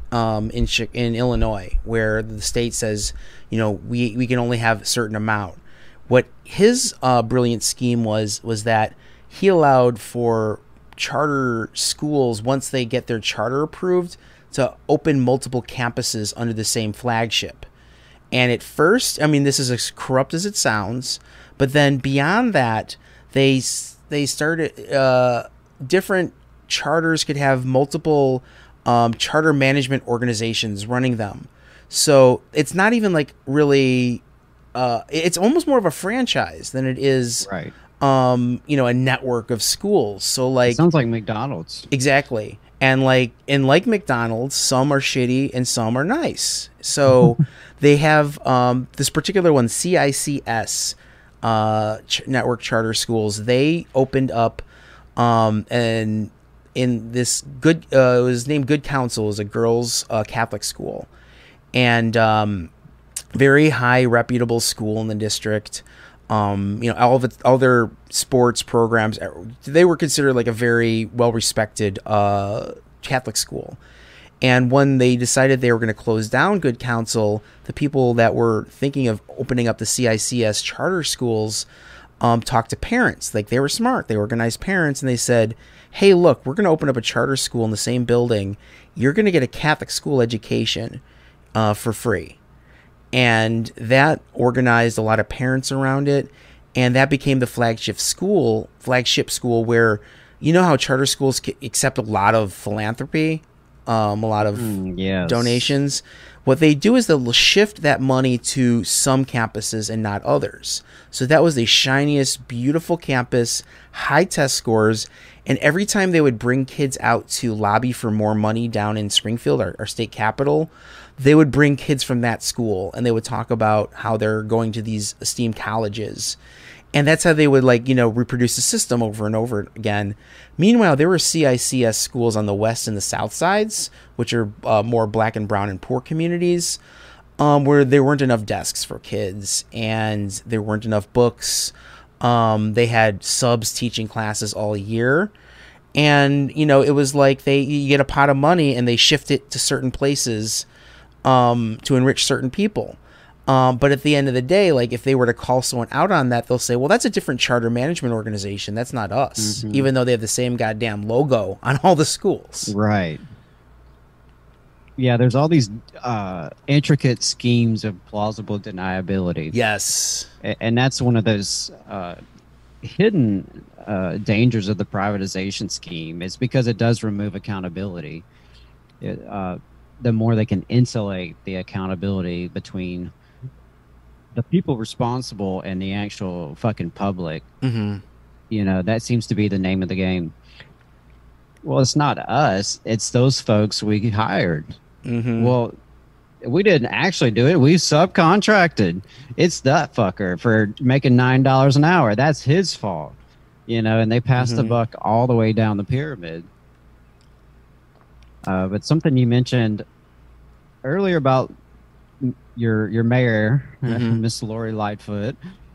Speaker 2: in Illinois, where the state says, you know, we can only have a certain amount. What his brilliant scheme was that he allowed for charter schools, once they get their charter approved, to open multiple campuses under the same flagship. And at first, I mean, this is as corrupt as it sounds, but then beyond that, they started different charters could have multiple charter management organizations running them. So it's not even like really, it's almost more of a franchise than it is,
Speaker 3: Right.
Speaker 2: You know, a network of schools. So like,
Speaker 3: It sounds like McDonald's.
Speaker 2: exactly. And like McDonald's, some are shitty and some are nice. So they have this particular one, CICS, Network Charter Schools. They opened up, and in this it was named Good Counsel, it was a girls' Catholic school, and very high reputable school in the district. You know, all their sports programs, they were considered like a very well respected Catholic school. And when they decided they were going to close down Good Counsel, the people that were thinking of opening up the CICS charter schools talked to parents. Like, they were smart. They organized parents, and they said, hey, look, we're going to open up a charter school in the same building. You're going to get a Catholic school education for free. And that organized a lot of parents around it, and that became the flagship school where, you know how charter schools accept a lot of philanthropy, a lot of
Speaker 3: Yes.
Speaker 2: donations. What they do is they'll shift that money to some campuses and not others. So that was the shiniest, beautiful campus, high test scores, and every time they would bring kids out to lobby for more money down in Springfield, our state capital, they would bring kids from that school, and they would talk about how they're going to these esteemed colleges. And that's how they would, like, you know, reproduce the system over and over again. Meanwhile, there were CICS schools on the west and the south sides, which are more black and brown and poor communities, where there weren't enough desks for kids, and there weren't enough books. They had subs teaching classes all year. And, you know, it was like you get a pot of money and they shift it to certain places to enrich certain people. But at the end of the day, like, if they were to call someone out on that, they'll say, well, that's a different charter management organization. That's not us, even though they have the same goddamn logo on all the schools.
Speaker 3: Right. Yeah, there's all these intricate schemes of plausible deniability.
Speaker 2: Yes.
Speaker 3: And that's one of those hidden dangers of the privatization scheme. It's because it does remove accountability. The more they can insulate the accountability between the people responsible and the actual fucking public,
Speaker 2: Mm-hmm.
Speaker 3: you know, that seems to be the name of the game. Well, it's not us. It's those folks we hired.
Speaker 2: Mm-hmm.
Speaker 3: Well, we didn't actually do it. We subcontracted. It's that fucker for making $9 an hour. That's his fault, you know, and they passed the buck all the way down the pyramid. But something you mentioned earlier about your mayor, Miss Lori Lightfoot,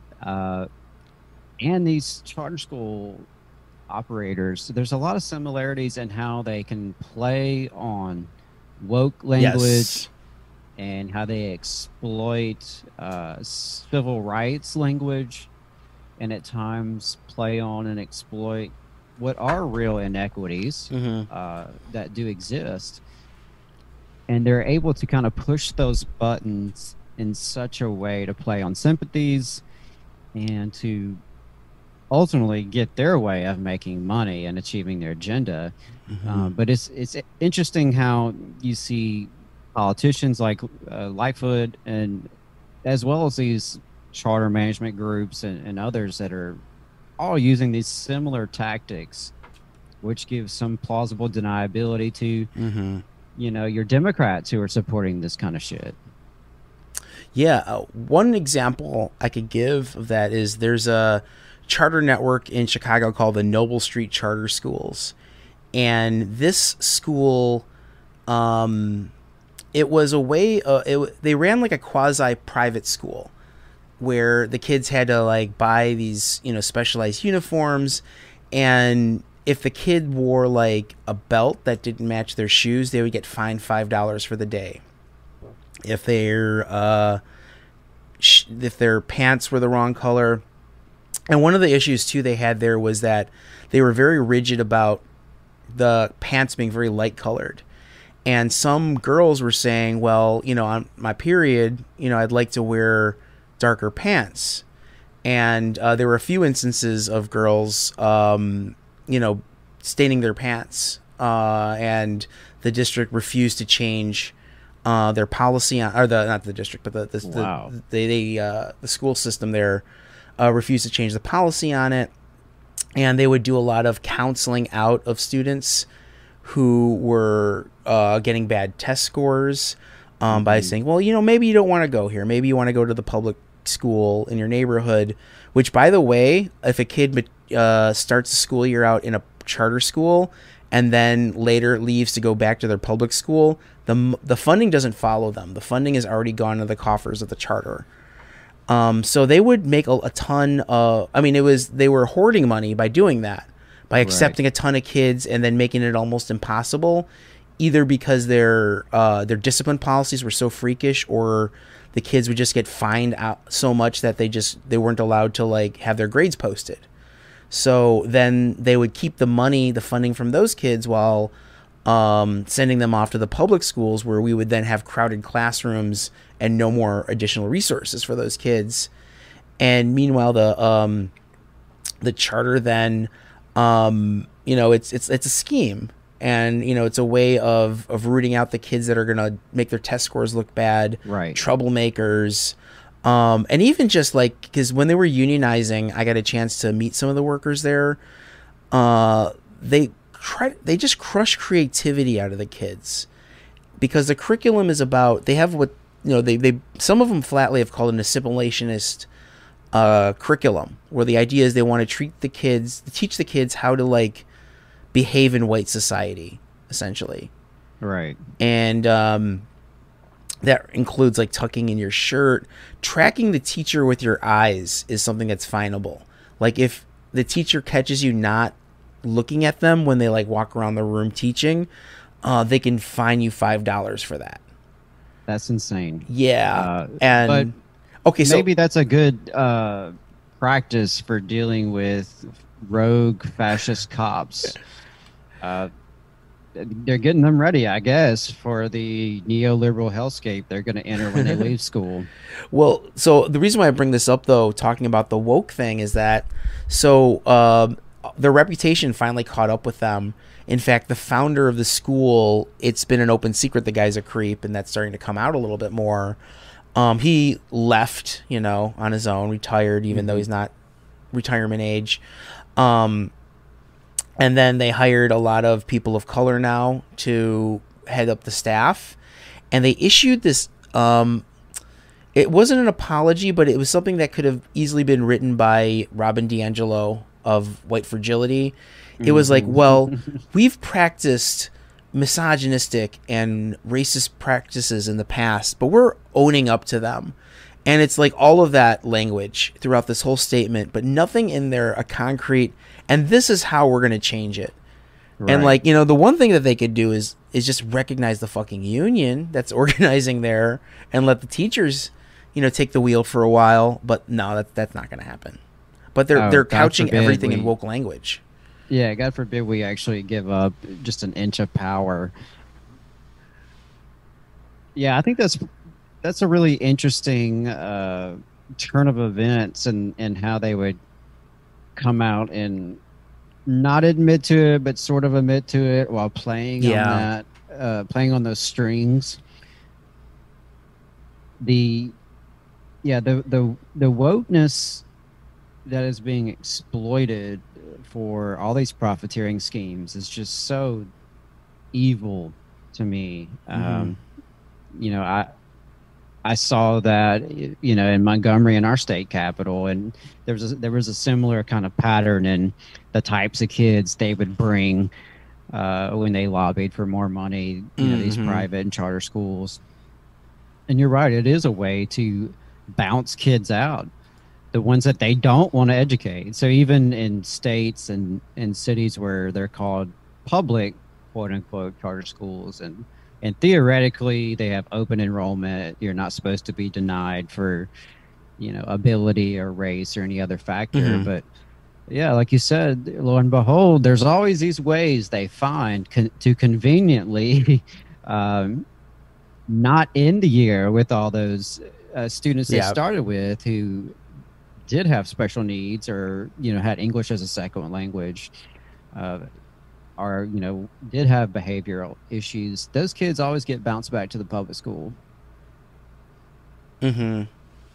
Speaker 3: and these charter school operators, there's a lot of similarities in how they can play on woke language.
Speaker 2: Yes.
Speaker 3: And how they exploit civil rights language, and at times play on and exploit what are real inequities that do exist. And they're able to kind of push those buttons in such a way to play on sympathies and to ultimately get their way of making money and achieving their agenda. But it's interesting how you see politicians like Lightfoot, and as well as these charter management groups and others that are all using these similar tactics, which gives some plausible deniability to your Democrats who are supporting this kind of shit.
Speaker 2: Yeah, one example I could give of that is there's a charter network in Chicago called the Noble Street Charter Schools. And this school, it was a way, they ran like a quasi-private school where the kids had to like buy these, specialized uniforms. And if the kid wore like a belt that didn't match their shoes, they would get fined $5 for the day. If their pants were the wrong color. And one of the issues too they had there was that they were very rigid about the pants being very light colored. And some girls were saying, well, on my period, I'd like to wear darker pants. And there were a few instances of girls, staining their pants. And the district refused to change their policy on, or not the district, but the school system there refused to change the policy on it. And they would do a lot of counseling out of students who were getting bad test scores by saying, well, maybe you don't want to go here. Maybe you want to go to the public school in your neighborhood, which, by the way, if a kid starts the school year out in a charter school and then later leaves to go back to their public school, the funding doesn't follow them. The funding has already gone to the coffers of the charter. So they would make a ton of, they were hoarding money by doing that, by accepting a ton of kids and then making it almost impossible, either because their discipline policies were so freakish, or the kids would just get fined out so much that they weren't allowed to like have their grades posted. So then they would keep the funding from those kids while sending them off to the public schools, where we would then have crowded classrooms and no more additional resources for those kids. And meanwhile, the charter then, it's a scheme, and it's a way of rooting out the kids that are gonna make their test scores look bad,
Speaker 3: right?
Speaker 2: Troublemakers. And even just like, because when they were unionizing, I got a chance to meet some of the workers there. They just crush creativity out of the kids, because the curriculum is about, they have what, they some of them flatly have called an assimilationist curriculum, where the idea is they want to teach the kids how to like behave in white society, essentially.
Speaker 3: Right.
Speaker 2: And that includes like tucking in your shirt. Tracking the teacher with your eyes is something that's finable. Like if the teacher catches you not looking at them when they like walk around the room teaching, they can fine you $5 for that.
Speaker 3: That's insane.
Speaker 2: Yeah.
Speaker 3: So maybe that's a good practice for dealing with rogue fascist cops. They're getting them ready, I guess, for the neoliberal hellscape they're going to enter when they leave school.
Speaker 2: Well, so the reason why I bring this up, though, talking about the woke thing, is that their reputation finally caught up with them. In fact, the founder of the school, it's been an open secret the guy's a creep, and that's starting to come out a little bit more. He left, on his own, retired, even though he's not retirement age. And then they hired a lot of people of color now to head up the staff. And they issued this, it wasn't an apology, but it was something that could have easily been written by Robin DiAngelo of White Fragility. It was like, well, we've practiced misogynistic and racist practices in the past, but we're owning up to them. And it's like all of that language throughout this whole statement, but nothing in there a concrete, and this is how we're going to change it. Right. And like, the one thing that they could do is just recognize the fucking union that's organizing there and let the teachers, take the wheel for a while. But no, that's not going to happen. But they're couching everything in woke language.
Speaker 3: Yeah, God forbid we actually give up just an inch of power. Yeah, I think that's a really interesting turn of events and how they would come out and not admit to it, but sort of admit to it while playing on playing on those strings. The wokeness that is being exploited for all these profiteering schemes is just so evil to me. I saw that, in Montgomery, in our state capital, and there was a similar kind of pattern in the types of kids they would bring when they lobbied for more money, these private and charter schools. And you're right, it is a way to bounce kids out, the ones that they don't want to educate. So even in states and in cities where they're called public, quote unquote, charter schools, and theoretically they have open enrollment, you're not supposed to be denied for, ability or race or any other factor. But yeah, like you said, lo and behold, there's always these ways they find to conveniently not end the year with all those students they started with who did have special needs or had English as a second language, or did have behavioral issues. Those kids always get bounced back to the public school. And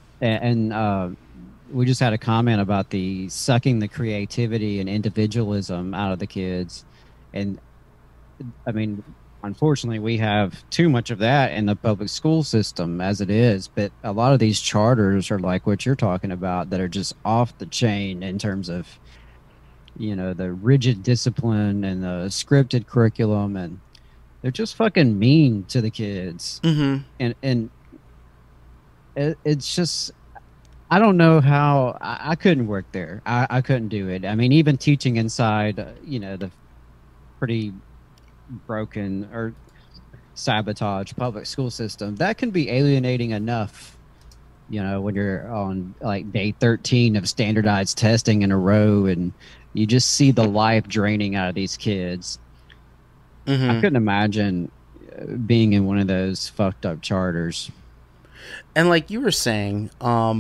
Speaker 3: we just had a comment about the sucking the creativity and individualism out of the kids. And I mean, unfortunately, we have too much of that in the public school system as it is. But a lot of these charters are like what you're talking about, that are just off the chain in terms of, the rigid discipline and the scripted curriculum. And they're just fucking mean to the kids. And it's just, I don't know how I couldn't work there. I couldn't do it. I mean, even teaching inside, the pretty broken or sabotage public school system, that can be alienating enough, when you're on like day 13 of standardized testing in a row and you just see the life draining out of these kids. I couldn't imagine being in one of those fucked up charters.
Speaker 2: And like you were saying,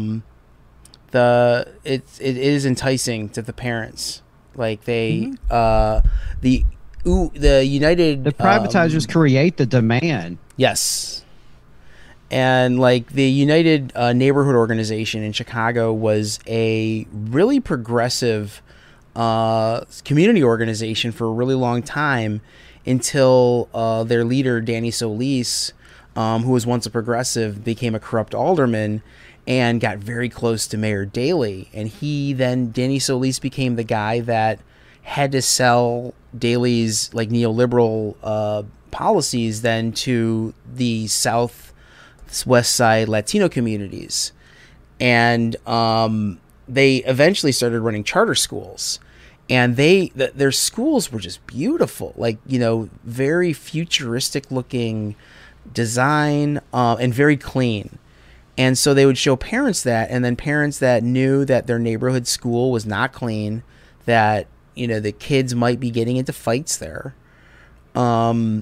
Speaker 2: it is enticing to the parents. Like the United,
Speaker 3: the privatizers create the demand.
Speaker 2: Yes. And like the United Neighborhood Organization in Chicago was a really progressive community organization for a really long time, until their leader, Danny Solis, who was once a progressive, became a corrupt alderman and got very close to Mayor Daley. And Danny Solis became the guy that had to sell Daley's like neoliberal policies then to the Southwest Side Latino communities. And they eventually started running charter schools. And their schools were just beautiful, like, very futuristic looking design, and very clean. And so they would show parents that, and then parents that knew that their neighborhood school was not clean, that, the kids might be getting into fights there. And,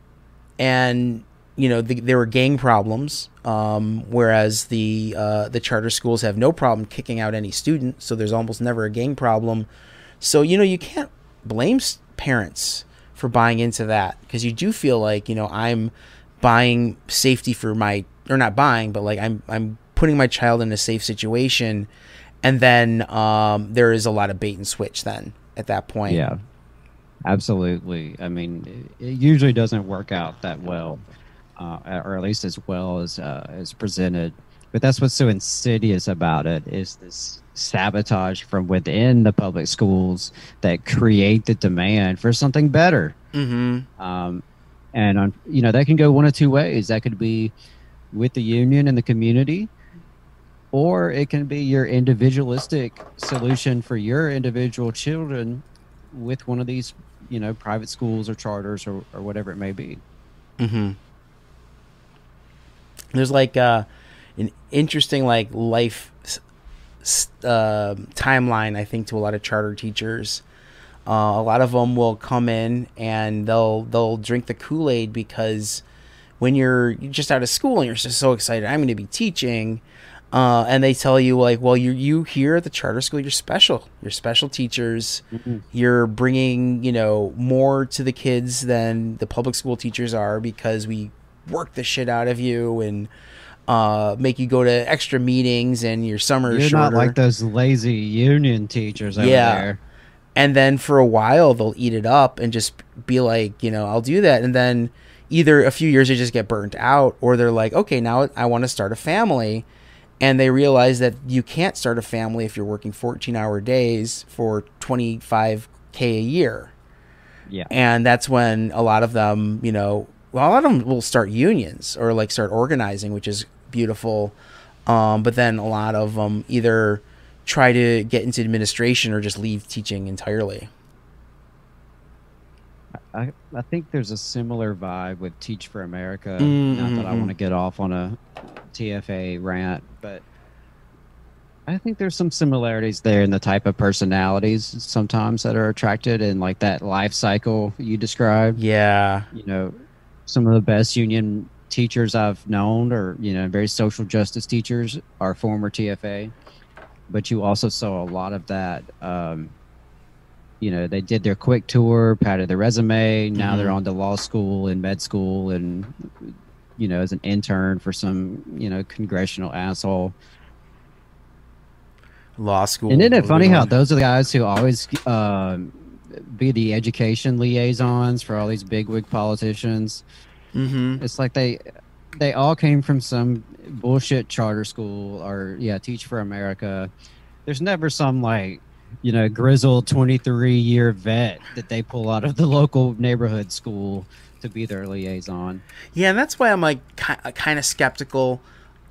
Speaker 2: there were gang problems, whereas the charter schools have no problem kicking out any student. So there's almost never a gang problem. So, you can't blame parents for buying into that, because you do feel like, I'm buying safety for or not buying, but like I'm putting my child in a safe situation. And then there is a lot of bait and switch then at that point.
Speaker 3: Yeah, absolutely. I mean, it usually doesn't work out that well, or at least as well as presented. But that's what's so insidious about it, is this sabotage from within the public schools that create the demand for something better. And that can go one of two ways. That could be with the union and the community, or it can be your individualistic solution for your individual children with one of these, private schools or charters or whatever it may be.
Speaker 2: There's like an interesting like life timeline, I think, to a lot of charter teachers. A lot of them will come in and they'll drink the Kool-Aid, because when you're just out of school and you're just so excited, I'm going to be teaching, And they tell you like, well, you here at the charter school, you're special. You're special teachers.
Speaker 3: Mm-hmm.
Speaker 2: You're bringing, more to the kids than the public school teachers are because we work the shit out of you and make you go to extra meetings and your summer is
Speaker 3: You're
Speaker 2: shorter.
Speaker 3: not like those lazy union teachers over
Speaker 2: Yeah.
Speaker 3: there.
Speaker 2: And then for a while they'll eat it up and just be like, I'll do that. And then either a few years they just get burnt out, or they're like, okay, now I want to start a family. And they realize that you can't start a family if you're working 14-hour days for $25K a year.
Speaker 3: Yeah.
Speaker 2: And that's when a lot of them, a lot of them will start unions or like start organizing, which is beautiful. But then a lot of them either try to get into administration or just leave teaching entirely.
Speaker 3: I think there's a similar vibe with Teach for America.
Speaker 2: Mm-hmm.
Speaker 3: Not that I want to get off on a TFA rant, but I think there's some similarities there in the type of personalities sometimes that are attracted and like that life cycle you described.
Speaker 2: Yeah.
Speaker 3: Some of the best union teachers I've known or, very social justice teachers are former TFA, but you also saw a lot of that. They did their quick tour, padded their resume. Now they're on to law school and med school and, as an intern for some, congressional asshole.
Speaker 2: Law school.
Speaker 3: And isn't it funny how those are the guys who always be the education liaisons for all these bigwig politicians?
Speaker 2: Mm-hmm.
Speaker 3: It's like they all came from some bullshit charter school or, Teach for America. There's never some like, grizzled 23-year vet that they pull out of the local neighborhood school to be their liaison.
Speaker 2: Yeah, and that's why I'm like kind of skeptical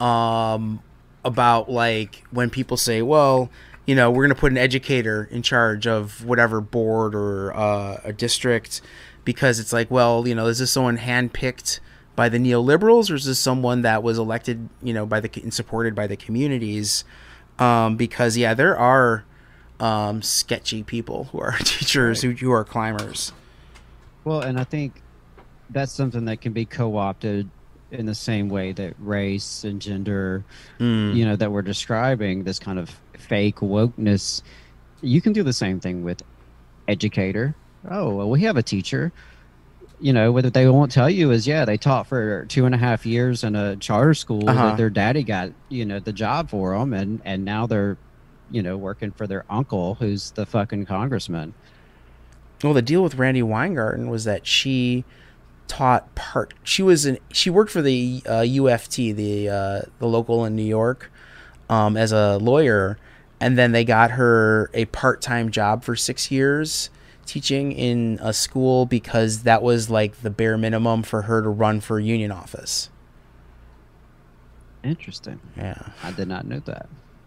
Speaker 2: about like when people say, well, we're going to put an educator in charge of whatever board or a district, because it's like, well, is this someone handpicked by the neoliberals, or is this someone that was elected, by and supported by the communities? Because there are sketchy people who are teachers, right, who are climbers.
Speaker 3: Well, and I think that's something that can be co-opted in the same way that race and gender, that we're describing, this kind of fake wokeness. You can do the same thing with educator. Oh, well, we have a teacher. What they won't tell you is, they taught for 2.5 years in a charter school that their daddy got, the job for them. And now they're, working for their uncle, who's the fucking congressman.
Speaker 2: Well, the deal with Randi Weingarten was that she taught she worked for the UFT, the local in New York, as a lawyer, and then they got her a part-time job for 6 years teaching in a school because that was like the bare minimum for her to run for union office.
Speaker 3: Interesting.
Speaker 2: Yeah.
Speaker 3: I did not know that.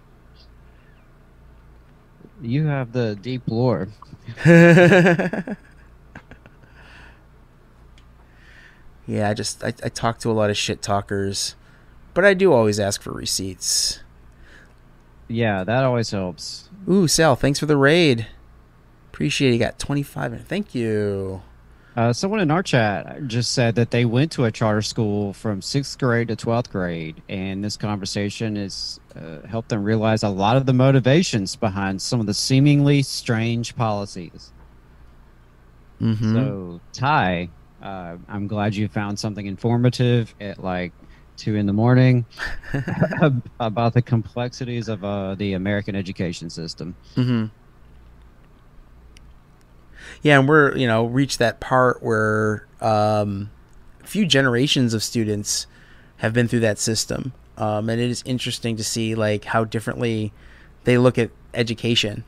Speaker 3: You have the deep lore.
Speaker 2: Yeah, I talk to a lot of shit talkers, but I do always ask for receipts.
Speaker 3: Yeah, that always helps.
Speaker 2: Ooh, Sal, thanks for the raid. Appreciate it. You got 25. Thank you.
Speaker 3: Someone in our chat just said that they went to a charter school from 6th grade to 12th grade, and this conversation has helped them realize a lot of the motivations behind some of the seemingly strange policies.
Speaker 2: Mm-hmm.
Speaker 3: So, Ty, I'm glad you found something informative at like 2 a.m. about the complexities of the American education system.
Speaker 2: Mm-hmm. Yeah, and we're, reached that part where a few generations of students have been through that system. And it is interesting to see like how differently they look at education.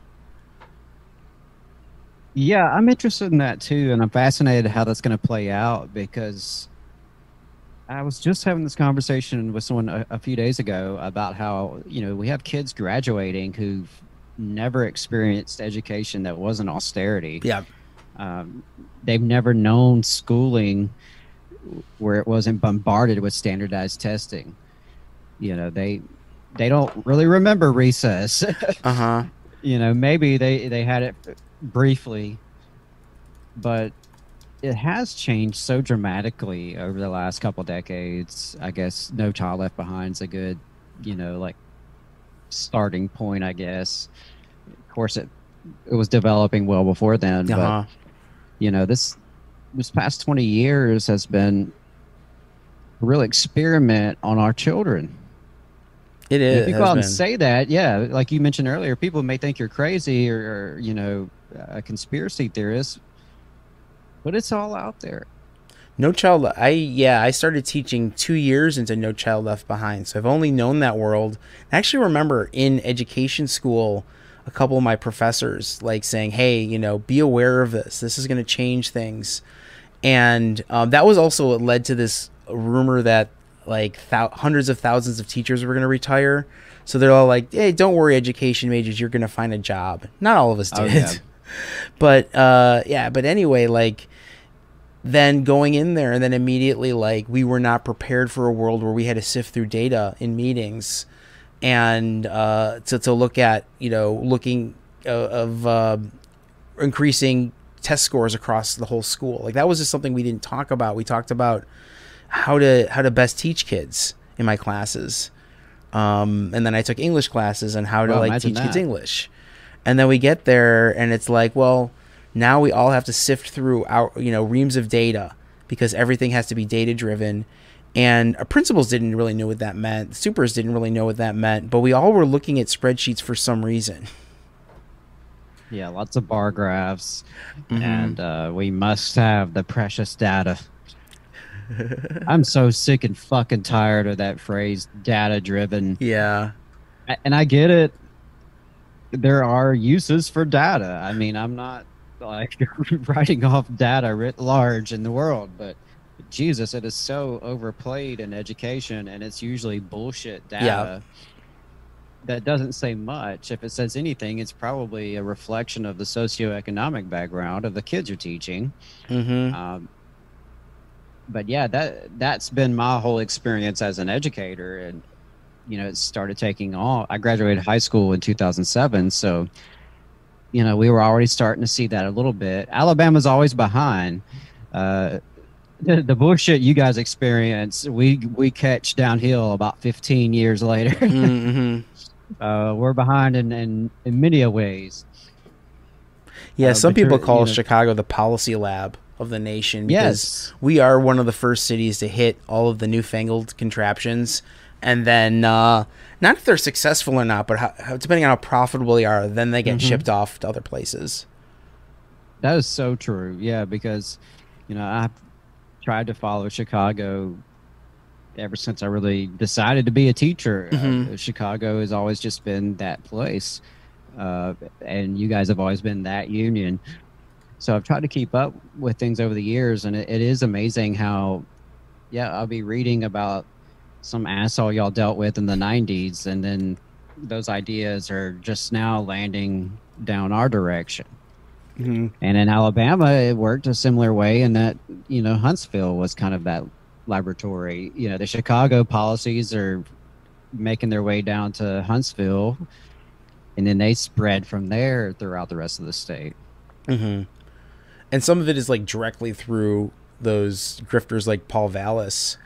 Speaker 3: Yeah, I'm interested in that too, and I'm fascinated how that's going to play out, because I was just having this conversation with someone a few days ago about how, we have kids graduating who've never experienced education that wasn't austerity.
Speaker 2: Yeah.
Speaker 3: They've never known schooling where it wasn't bombarded with standardized testing. They don't really remember recess. Maybe they had it briefly, but it has changed so dramatically over the last couple decades. I guess No Child Left Behind is a good, starting point, I guess. Of course, it was developing well before then,
Speaker 2: Uh-huh.
Speaker 3: but this past 20 years has been a real experiment on our children.
Speaker 2: It
Speaker 3: And
Speaker 2: is
Speaker 3: if you go
Speaker 2: has
Speaker 3: out and
Speaker 2: been.
Speaker 3: say that, yeah, like you mentioned earlier, people may think you're crazy or a conspiracy theorist, but it's all out there.
Speaker 2: No Child. I started teaching 2 years into No Child Left Behind, so I've only known that world. I actually remember in education school, a couple of my professors like saying, "Hey, be aware of this. This is going to change things." And that was also what led to this rumor that like hundreds of thousands of teachers were going to retire. So they're all like, "Hey, don't worry, education majors, you're going to find a job." Not all of us did.
Speaker 3: Oh, yeah.
Speaker 2: But yeah, but anyway, like then going in there and then immediately like we were not prepared for a world where we had to sift through data in meetings and to look at looking of increasing test scores across the whole school. Like that was just something we didn't talk about. We talked about how to best teach kids in my classes, and then I took English classes on how to
Speaker 3: Well,
Speaker 2: like
Speaker 3: imagine
Speaker 2: teach kids
Speaker 3: that.
Speaker 2: English. And then we get there and it's like, well, now we all have to sift through our reams of data because everything has to be data driven. And our principals didn't really know what that meant. The supers didn't really know what that meant, but we all were looking at spreadsheets for some reason.
Speaker 3: Yeah, lots of bar graphs,
Speaker 2: Mhm.
Speaker 3: and we must have the precious data. I'm so sick and fucking tired of that phrase, data driven.
Speaker 2: Yeah.
Speaker 3: And I get it. There are uses for data. I mean, I'm not like writing off data writ large in the world, but Jesus, it is so overplayed in education, and it's usually bullshit data
Speaker 2: Yeah.
Speaker 3: that doesn't say much. If it says anything, it's probably a reflection of the socioeconomic background of the kids you're teaching.
Speaker 2: Mm-hmm.
Speaker 3: But yeah, that's been my whole experience as an educator, and it started taking off. I graduated high school in 2007, so we were already starting to see that a little bit. Alabama's always behind. The bullshit you guys experience, we catch downhill about 15 years later.
Speaker 2: Mm-hmm.
Speaker 3: We're behind in many a ways.
Speaker 2: Yeah, some
Speaker 3: but
Speaker 2: people
Speaker 3: you're-
Speaker 2: call
Speaker 3: you know-
Speaker 2: Chicago the policy lab of the nation because
Speaker 3: Yes.
Speaker 2: we are one of the first cities to hit all of the newfangled contraptions. And then, not if they're successful or not, but depending on how profitable they are, then they get shipped off to other places.
Speaker 3: That is so true. Yeah, because I've tried to follow Chicago ever since I really decided to be a teacher. Chicago has always just been that place, and you guys have always been that union. So I've tried to keep up with things over the years, and it is amazing how, I'll be reading about some asshole y'all dealt with in the 90s, and then those ideas are just now landing down our direction.
Speaker 2: Mm-hmm.
Speaker 3: And in Alabama, it worked a similar way in that, Huntsville was kind of that laboratory. The Chicago policies are making their way down to Huntsville, and then they spread from there throughout the rest of the state.
Speaker 2: Mm-hmm. And some of it is like directly through those grifters like Paul Vallis.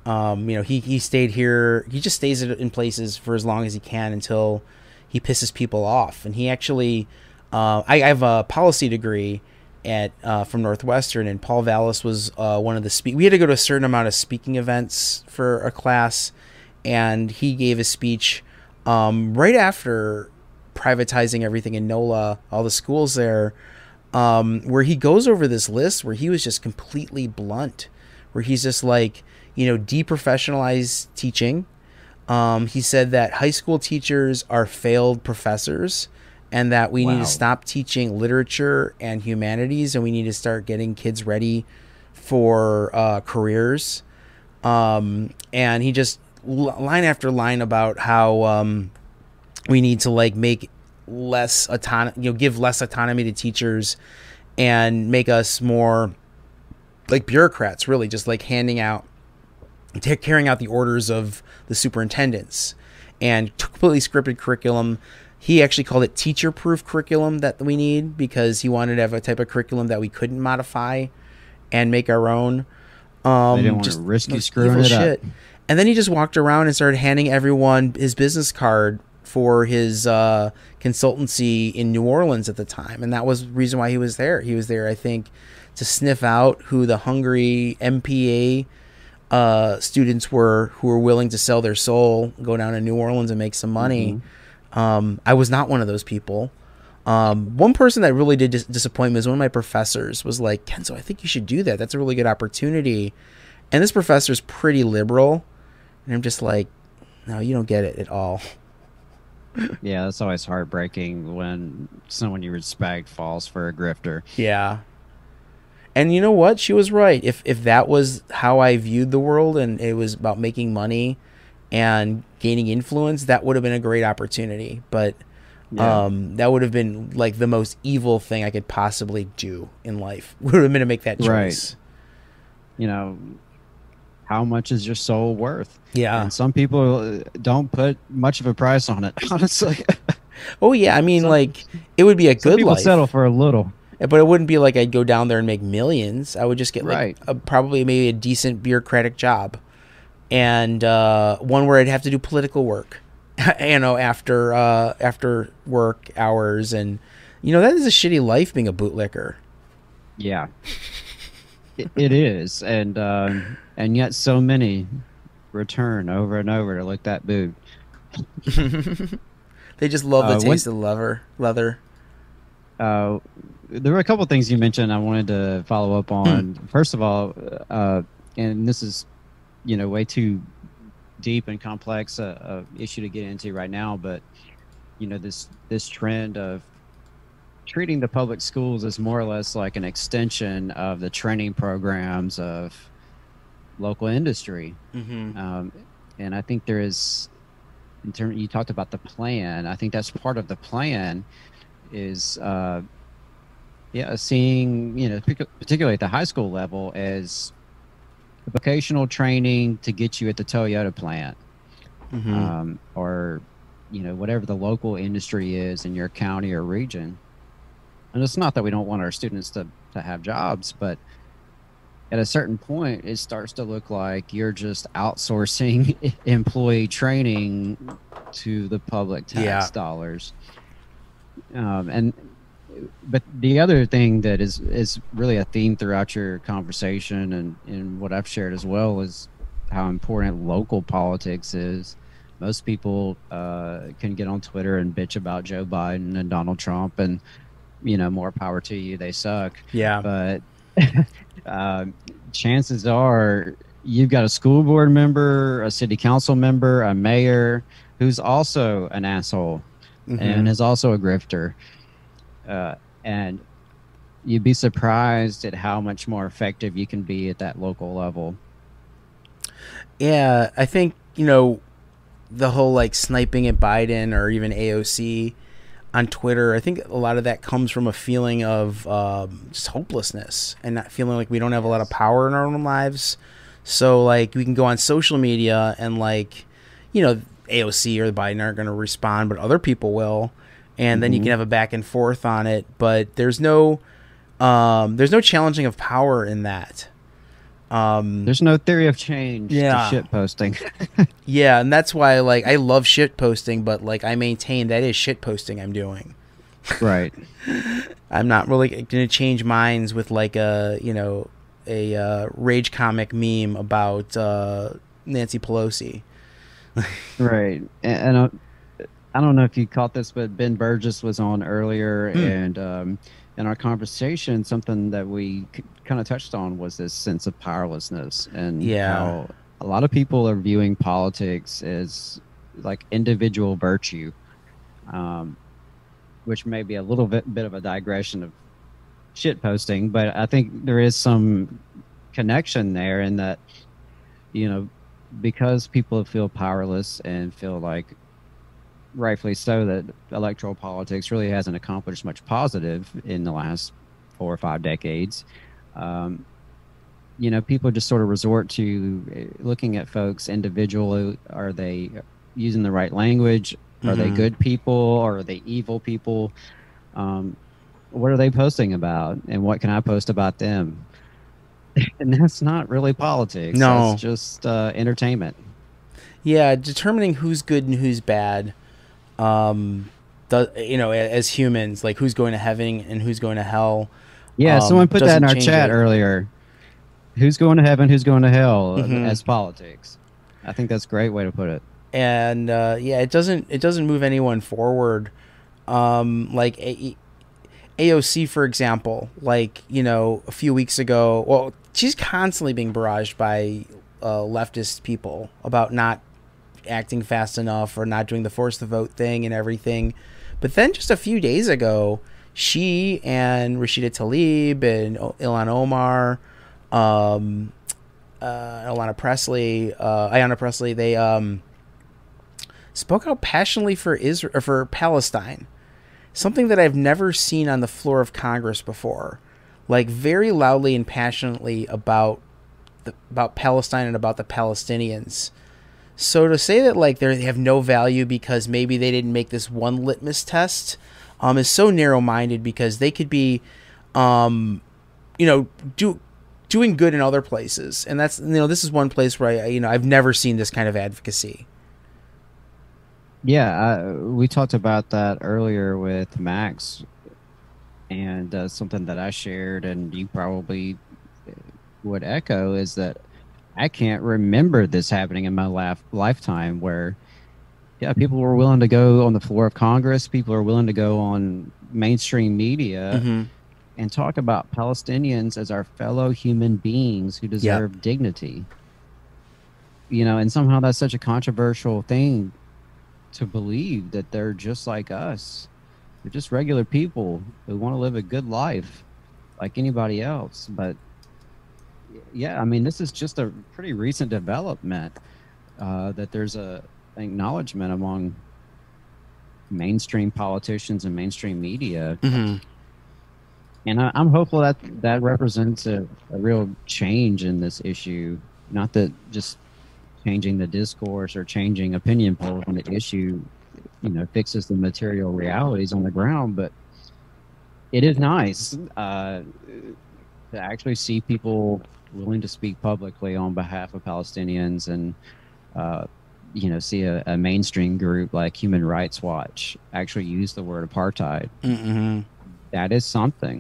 Speaker 2: He stayed here. He just stays in places for as long as he can until he pisses people off. And he actually, I have a policy degree from Northwestern, and Paul Vallis was one of the we had to go to a certain amount of speaking events for a class, and he gave a speech right after privatizing everything in NOLA, all the schools there, where he goes over this list where he was just completely blunt, where he's just like, deprofessionalized teaching. He said that high school teachers are failed professors and that we need to stop teaching literature and humanities, and we need to start getting kids ready for careers. And he just line after line about how we need to like make less autonomy, give less autonomy to teachers and make us more like bureaucrats, really just like carrying out the orders of the superintendents, and completely scripted curriculum. He actually called it teacher-proof curriculum that we need, because he wanted to have a type of curriculum that we couldn't modify and make our own.
Speaker 3: They didn't want to risk you screwing it up.
Speaker 2: And then he just walked around and started handing everyone his business card for his consultancy in New Orleans at the time, and that was the reason why he was there. He was there, I think, to sniff out who the hungry MPA students were who were willing to sell their soul, go down to New Orleans and make some money. I was not one of those people. One person that really did disappoint me was one of my professors was like, Kenzo, I think you should do that. That's a really good opportunity. And this professor is pretty liberal. And I'm just like, no, you don't get it at all.
Speaker 3: Yeah, that's always heartbreaking when someone you respect falls for a grifter.
Speaker 2: Yeah. And you know what? She was right. If that was how I viewed the world and it was about making money and gaining influence, that would have been a great opportunity. But that would have been like the most evil thing I could possibly do in life. Would have been to make that choice.
Speaker 3: Right. You know, how much is your soul worth?
Speaker 2: Yeah.
Speaker 3: And some people don't put much of a price on it, honestly.
Speaker 2: Oh, yeah. I mean, like, it would be a good
Speaker 3: People
Speaker 2: life.
Speaker 3: settle for a little.
Speaker 2: But it wouldn't be like I'd go down there and make millions. I would just get like probably maybe a decent bureaucratic job, and one where I'd have to do political work, you know, after work hours, and you know that is a shitty life being a bootlicker.
Speaker 3: Yeah, it is, and yet so many return over and over to lick that boot.
Speaker 2: They just love the taste of leather.
Speaker 3: There were a couple of things you mentioned I wanted to follow up on. First of all, and this is, you know, way too deep and complex issue to get into right now, but you know, this trend of treating the public schools as more or less like an extension of the training programs of local industry. And I think there is, in terms, you talked about the plan. I think that's part of the plan is seeing, you know, particularly at the high school level, as vocational training to get you at the Toyota plant, or you know, whatever the local industry is in your county or region. And it's not that we don't want our students to have jobs, but at a certain point it starts to look like you're just outsourcing employee training to the public tax dollars. But the other thing that is really a theme throughout your conversation and what I've shared as well is how important local politics is. Most people can get on Twitter and bitch about Joe Biden and Donald Trump, and you know, more power to you, they suck. Yeah. But chances are you've got a school board member, a city council member, a mayor who's also an asshole and is also a grifter. And you'd be surprised at how much more effective you can be at that local level.
Speaker 2: Yeah, I think, you know, the whole like sniping at Biden or even AOC on Twitter, I think a lot of that comes from a feeling of just hopelessness and not feeling like we don't have a lot of power in our own lives. So like we can go on social media and like, you know, AOC or the Biden aren't going to respond, but other people will. And then you can have a back and forth on it, but there's no challenging of power in that.
Speaker 3: There's no theory of change to shit posting.
Speaker 2: Yeah, and that's why like I love shit posting, but like I maintain that is shit posting I'm doing.
Speaker 3: Right.
Speaker 2: I'm not really going to change minds with like a rage comic meme about Nancy Pelosi.
Speaker 3: Right. And I don't know if you caught this, but Ben Burgess was on earlier, and in our conversation, something that we kind of touched on was this sense of powerlessness and how a lot of people are viewing politics as like individual virtue, which may be a little bit of a digression of shit posting, but I think there is some connection there in that, you know, because people feel powerless and feel like, rightfully so, that electoral politics really hasn't accomplished much positive in the last 4 or 5 decades. You know, people just sort of resort to looking at folks individually. Are they using the right language? Are they good people? Or are they evil people? What are they posting about? And what can I post about them? And that's not really politics.
Speaker 2: No.
Speaker 3: That's just entertainment.
Speaker 2: Yeah, determining who's good and who's bad as humans, like who's going to heaven and who's going to hell,
Speaker 3: Yeah, someone put that in
Speaker 2: doesn't
Speaker 3: our
Speaker 2: change
Speaker 3: chat
Speaker 2: it.
Speaker 3: earlier. Who's going to heaven? Who's going to hell
Speaker 2: Mhm.
Speaker 3: as politics? I think that's a great way to put it.
Speaker 2: And yeah, it doesn't move anyone forward. Like AOC, for example, like a few weeks ago, well, she's constantly being barraged by leftist people about not acting fast enough or not doing the force the vote thing and everything. But then just a few days ago, she and Rashida Tlaib and Ilhan Omar, um, Ayanna Presley, they spoke out passionately for Israel, or for Palestine, something that I've never seen on the floor of Congress before. Like very loudly and passionately about Palestine and about the Palestinians. So to say that like they have no value because maybe they didn't make this one litmus test, is so narrow-minded, because they could be, you know, doing good in other places, and that's this is one place where I've never seen this kind of advocacy.
Speaker 3: Yeah, we talked about that earlier with Max, and something that I shared, and you probably would echo, is that I can't remember this happening in my lifetime where, yeah, people were willing to go on the floor of Congress, people are willing to go on mainstream media
Speaker 2: Mm-hmm.
Speaker 3: and talk about Palestinians as our fellow human beings who deserve dignity. And somehow that's such a controversial thing to believe, that they're just like us. They're just regular people who want to live a good life like anybody else. But yeah, I mean, this is just a pretty recent development, that there's an acknowledgement among mainstream politicians and mainstream media.
Speaker 2: Mm-hmm.
Speaker 3: And I'm hopeful that that represents a real change in this issue. Not that just changing the discourse or changing opinion polls on the issue, fixes the material realities on the ground, but it is nice to actually see people willing to speak publicly on behalf of Palestinians, and see a mainstream group like Human Rights Watch actually use the word apartheid.
Speaker 2: Mm-hmm.
Speaker 3: That is something.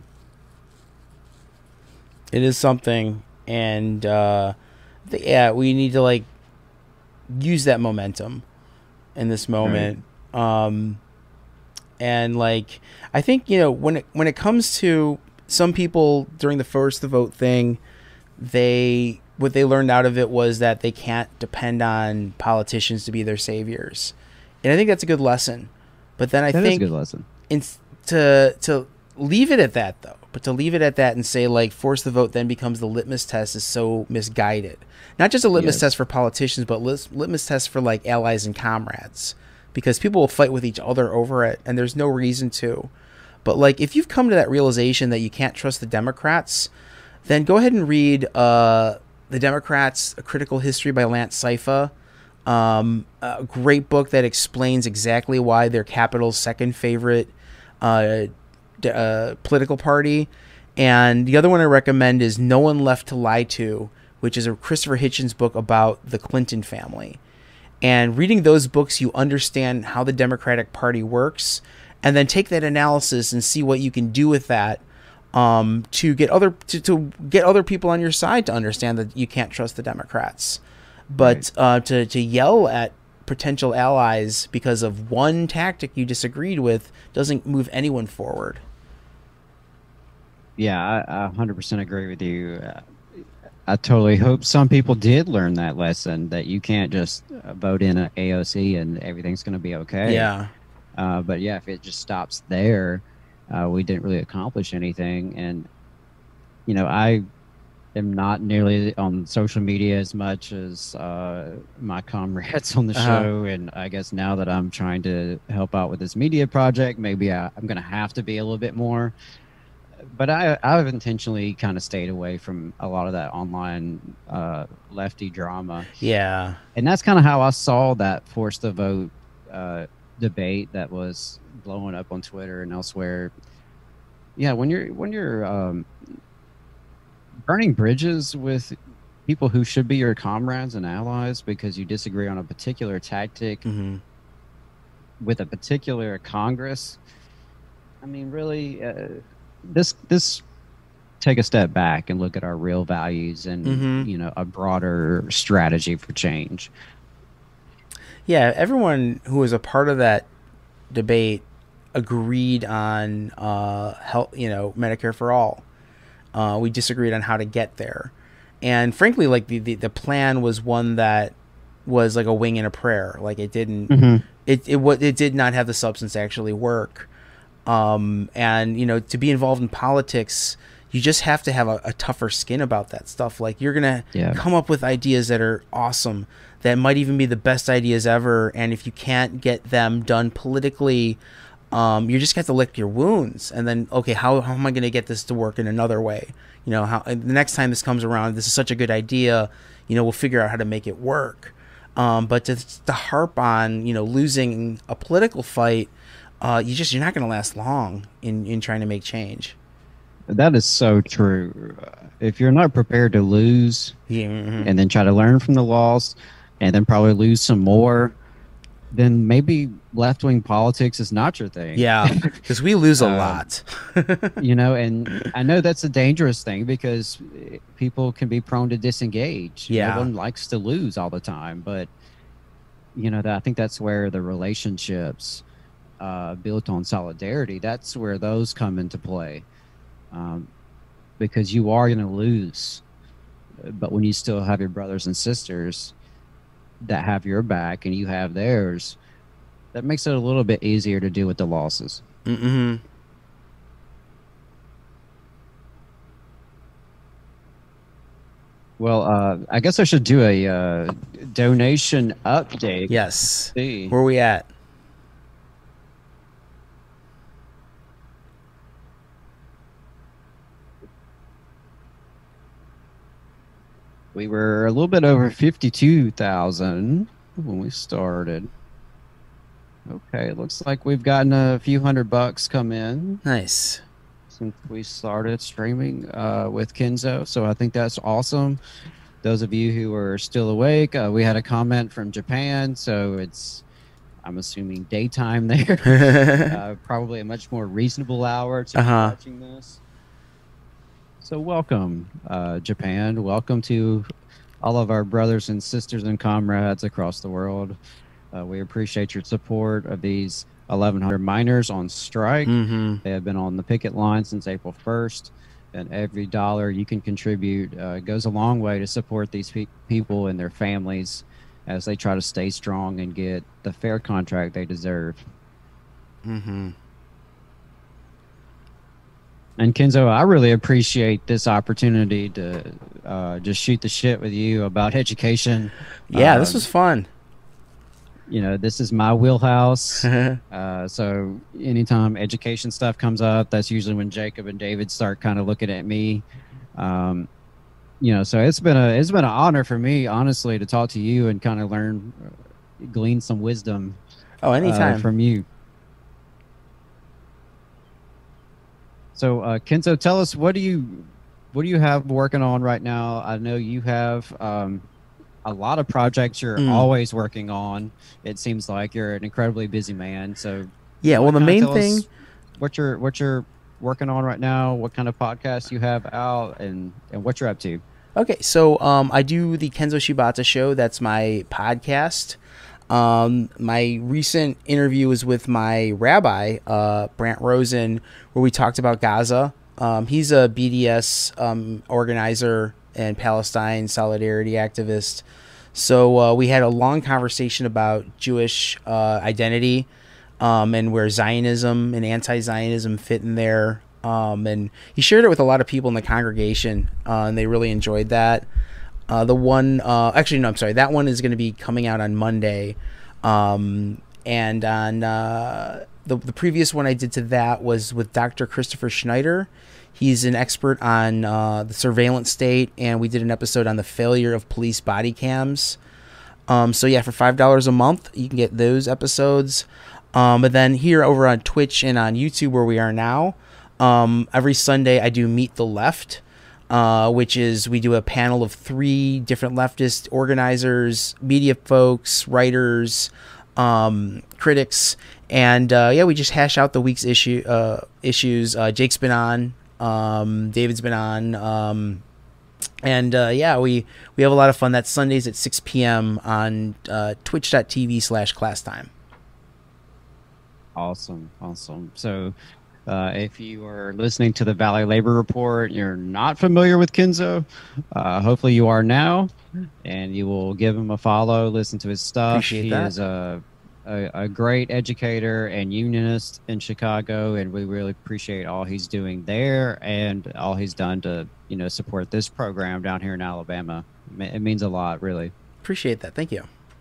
Speaker 2: It is something, and yeah, we need to like use that momentum in this moment. Right. And like I think when it comes to some people during the first the vote thing, what they learned out of it was that they can't depend on politicians to be their saviors, and I think that's a good lesson. But then I think
Speaker 3: is a good lesson.
Speaker 2: To leave it at that, though, but to leave it at that and say like force the vote then becomes the litmus test is so misguided. Not just a litmus test for politicians, but litmus test for like allies and comrades, because people will fight with each other over it, and there's no reason to. But like if you've come to that realization that you can't trust the Democrats, then go ahead and read The Democrats: A Critical History by Lance Saifa. A great book that explains exactly why they're Capital's second favorite political party. And the other one I recommend is No One Left to Lie To, which is a Christopher Hitchens book about the Clinton family. And reading those books, you understand how the Democratic Party works, and then take that analysis and see what you can do with that, to get other people on your side to understand that you can't trust the Democrats. But right. To yell at potential allies because of one tactic you disagreed with doesn't move anyone forward.
Speaker 3: Yeah, I 100% agree with you. I totally hope some people did learn that lesson, that you can't just vote in an AOC and everything's going to be okay.
Speaker 2: Yeah.
Speaker 3: But yeah, if it just stops there, we didn't really accomplish anything. And, I am not nearly on social media as much as my comrades on the show. And I guess now that I'm trying to help out with this media project, maybe I'm going to have to be a little bit more. But I've intentionally kind of stayed away from a lot of that online lefty drama.
Speaker 2: Yeah.
Speaker 3: And that's kind of how I saw that force the vote debate that was blowing up on Twitter and elsewhere. Yeah, when you're burning bridges with people who should be your comrades and allies because you disagree on a particular tactic,
Speaker 2: mm-hmm.
Speaker 3: with a particular Congress, I mean, really, this take a step back and look at our real values and a broader strategy for change.
Speaker 2: Yeah, everyone who was a part of that debate agreed on health, Medicare for all. We disagreed on how to get there, and frankly, like the plan was one that was like a wing and a prayer. Like it didn't, it did not have the substance to actually work. And to be involved in politics, you just have to have a tougher skin about that stuff. Like you're gonna come up with ideas that are awesome, that might even be the best ideas ever, and if you can't get them done politically, you just have to lick your wounds, and then how am I going to get this to work in another way? How the next time this comes around, this is such a good idea, we'll figure out how to make it work. But to harp on losing a political fight, you're not going to last long in trying to make change.
Speaker 3: That is so true. If you're not prepared to lose and then try to learn from the loss and then probably lose some more, then maybe left-wing politics is not your thing.
Speaker 2: Yeah, because we lose a lot.
Speaker 3: And I know that's a dangerous thing because people can be prone to disengage.
Speaker 2: Yeah.
Speaker 3: No one likes to lose all the time. But, I think that's where the relationships built on solidarity, that's where those come into play. Because you are going to lose. But when you still have your brothers and sisters that have your back and you have theirs, that makes it a little bit easier to deal with the losses. Well, I guess I should do a donation update.
Speaker 2: Yes. Where are we at?
Speaker 3: We were a little bit over 52,000 when we started. Okay, it looks like we've gotten a few $100 come in.
Speaker 2: Nice.
Speaker 3: Since we started streaming with Kenzo. So I think that's awesome. Those of you who are still awake, we had a comment from Japan. So I'm assuming daytime there. Probably a much more reasonable hour to be watching this. So welcome, Japan. Welcome to all of our brothers and sisters and comrades across the world. We appreciate your support of these 1,100 miners on strike. They have been on the picket line since April 1st, and every dollar you can contribute goes a long way to support these people and their families as they try to stay strong and get the fair contract they deserve. And Kenzo, I really appreciate this opportunity to just shoot the shit with you about education.
Speaker 2: Yeah, this was fun.
Speaker 3: This is my wheelhouse. So anytime education stuff comes up, that's usually when Jacob and David start kind of looking at me. So it's been an honor for me, honestly, to talk to you and kind of glean some wisdom.
Speaker 2: Oh, anytime
Speaker 3: from you. So, Kenzo, tell us, what do you have working on right now? I know you have a lot of projects you're always working on. It seems like you're an incredibly busy man. So,
Speaker 2: yeah. Well, the main thing,
Speaker 3: what you're working on right now, what kind of podcasts you have out, and what you're up to.
Speaker 2: Okay, so I do the Kenzo Shibata Show. That's my podcast. My recent interview was with my rabbi, Brant Rosen, where we talked about Gaza. He's a BDS organizer and Palestine solidarity activist. So we had a long conversation about Jewish identity and where Zionism and anti-Zionism fit in there. And he shared it with a lot of people in the congregation, and they really enjoyed that. That one is going to be coming out on Monday. And on the previous one I did to that was with Dr. Christopher Schneider. He's an expert on the surveillance state, and we did an episode on the failure of police body cams. So yeah, for $5 a month, you can get those episodes. But then here over on Twitch and on YouTube, where we are now, every Sunday I do Meet the Left, which is we do a panel of 3 different leftist organizers, media folks, writers, critics, and yeah, we just hash out the week's issues. Jake's been on, David's been on, and yeah, we have a lot of fun. That's Sundays at 6 p.m. on twitch.tv/class time.
Speaker 3: Awesome. So if you are listening to the Valley Labor Report, you're not familiar with Kenzo, hopefully you are now, and you will give him a follow, listen to his stuff.
Speaker 2: Appreciate that.
Speaker 3: He is a great educator and unionist in Chicago, and we really appreciate all he's doing there and all he's done to, support this program down here in Alabama. It means a lot, really.
Speaker 2: Appreciate that. Thank you.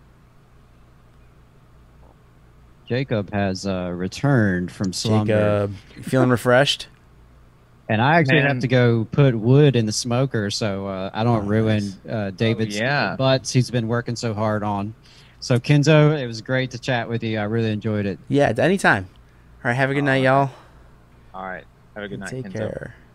Speaker 3: Jacob has returned from slumber.
Speaker 2: Jacob, you feeling refreshed?
Speaker 3: And I actually have to go put wood in the smoker so I don't ruin David's butts he's been working so hard on. So, Kenzo, it was great to chat with you. I really enjoyed it.
Speaker 2: Yeah, anytime. All right, have a good night, y'all.
Speaker 1: All right. Have a good night,
Speaker 2: Take
Speaker 1: Kenzo.
Speaker 2: care.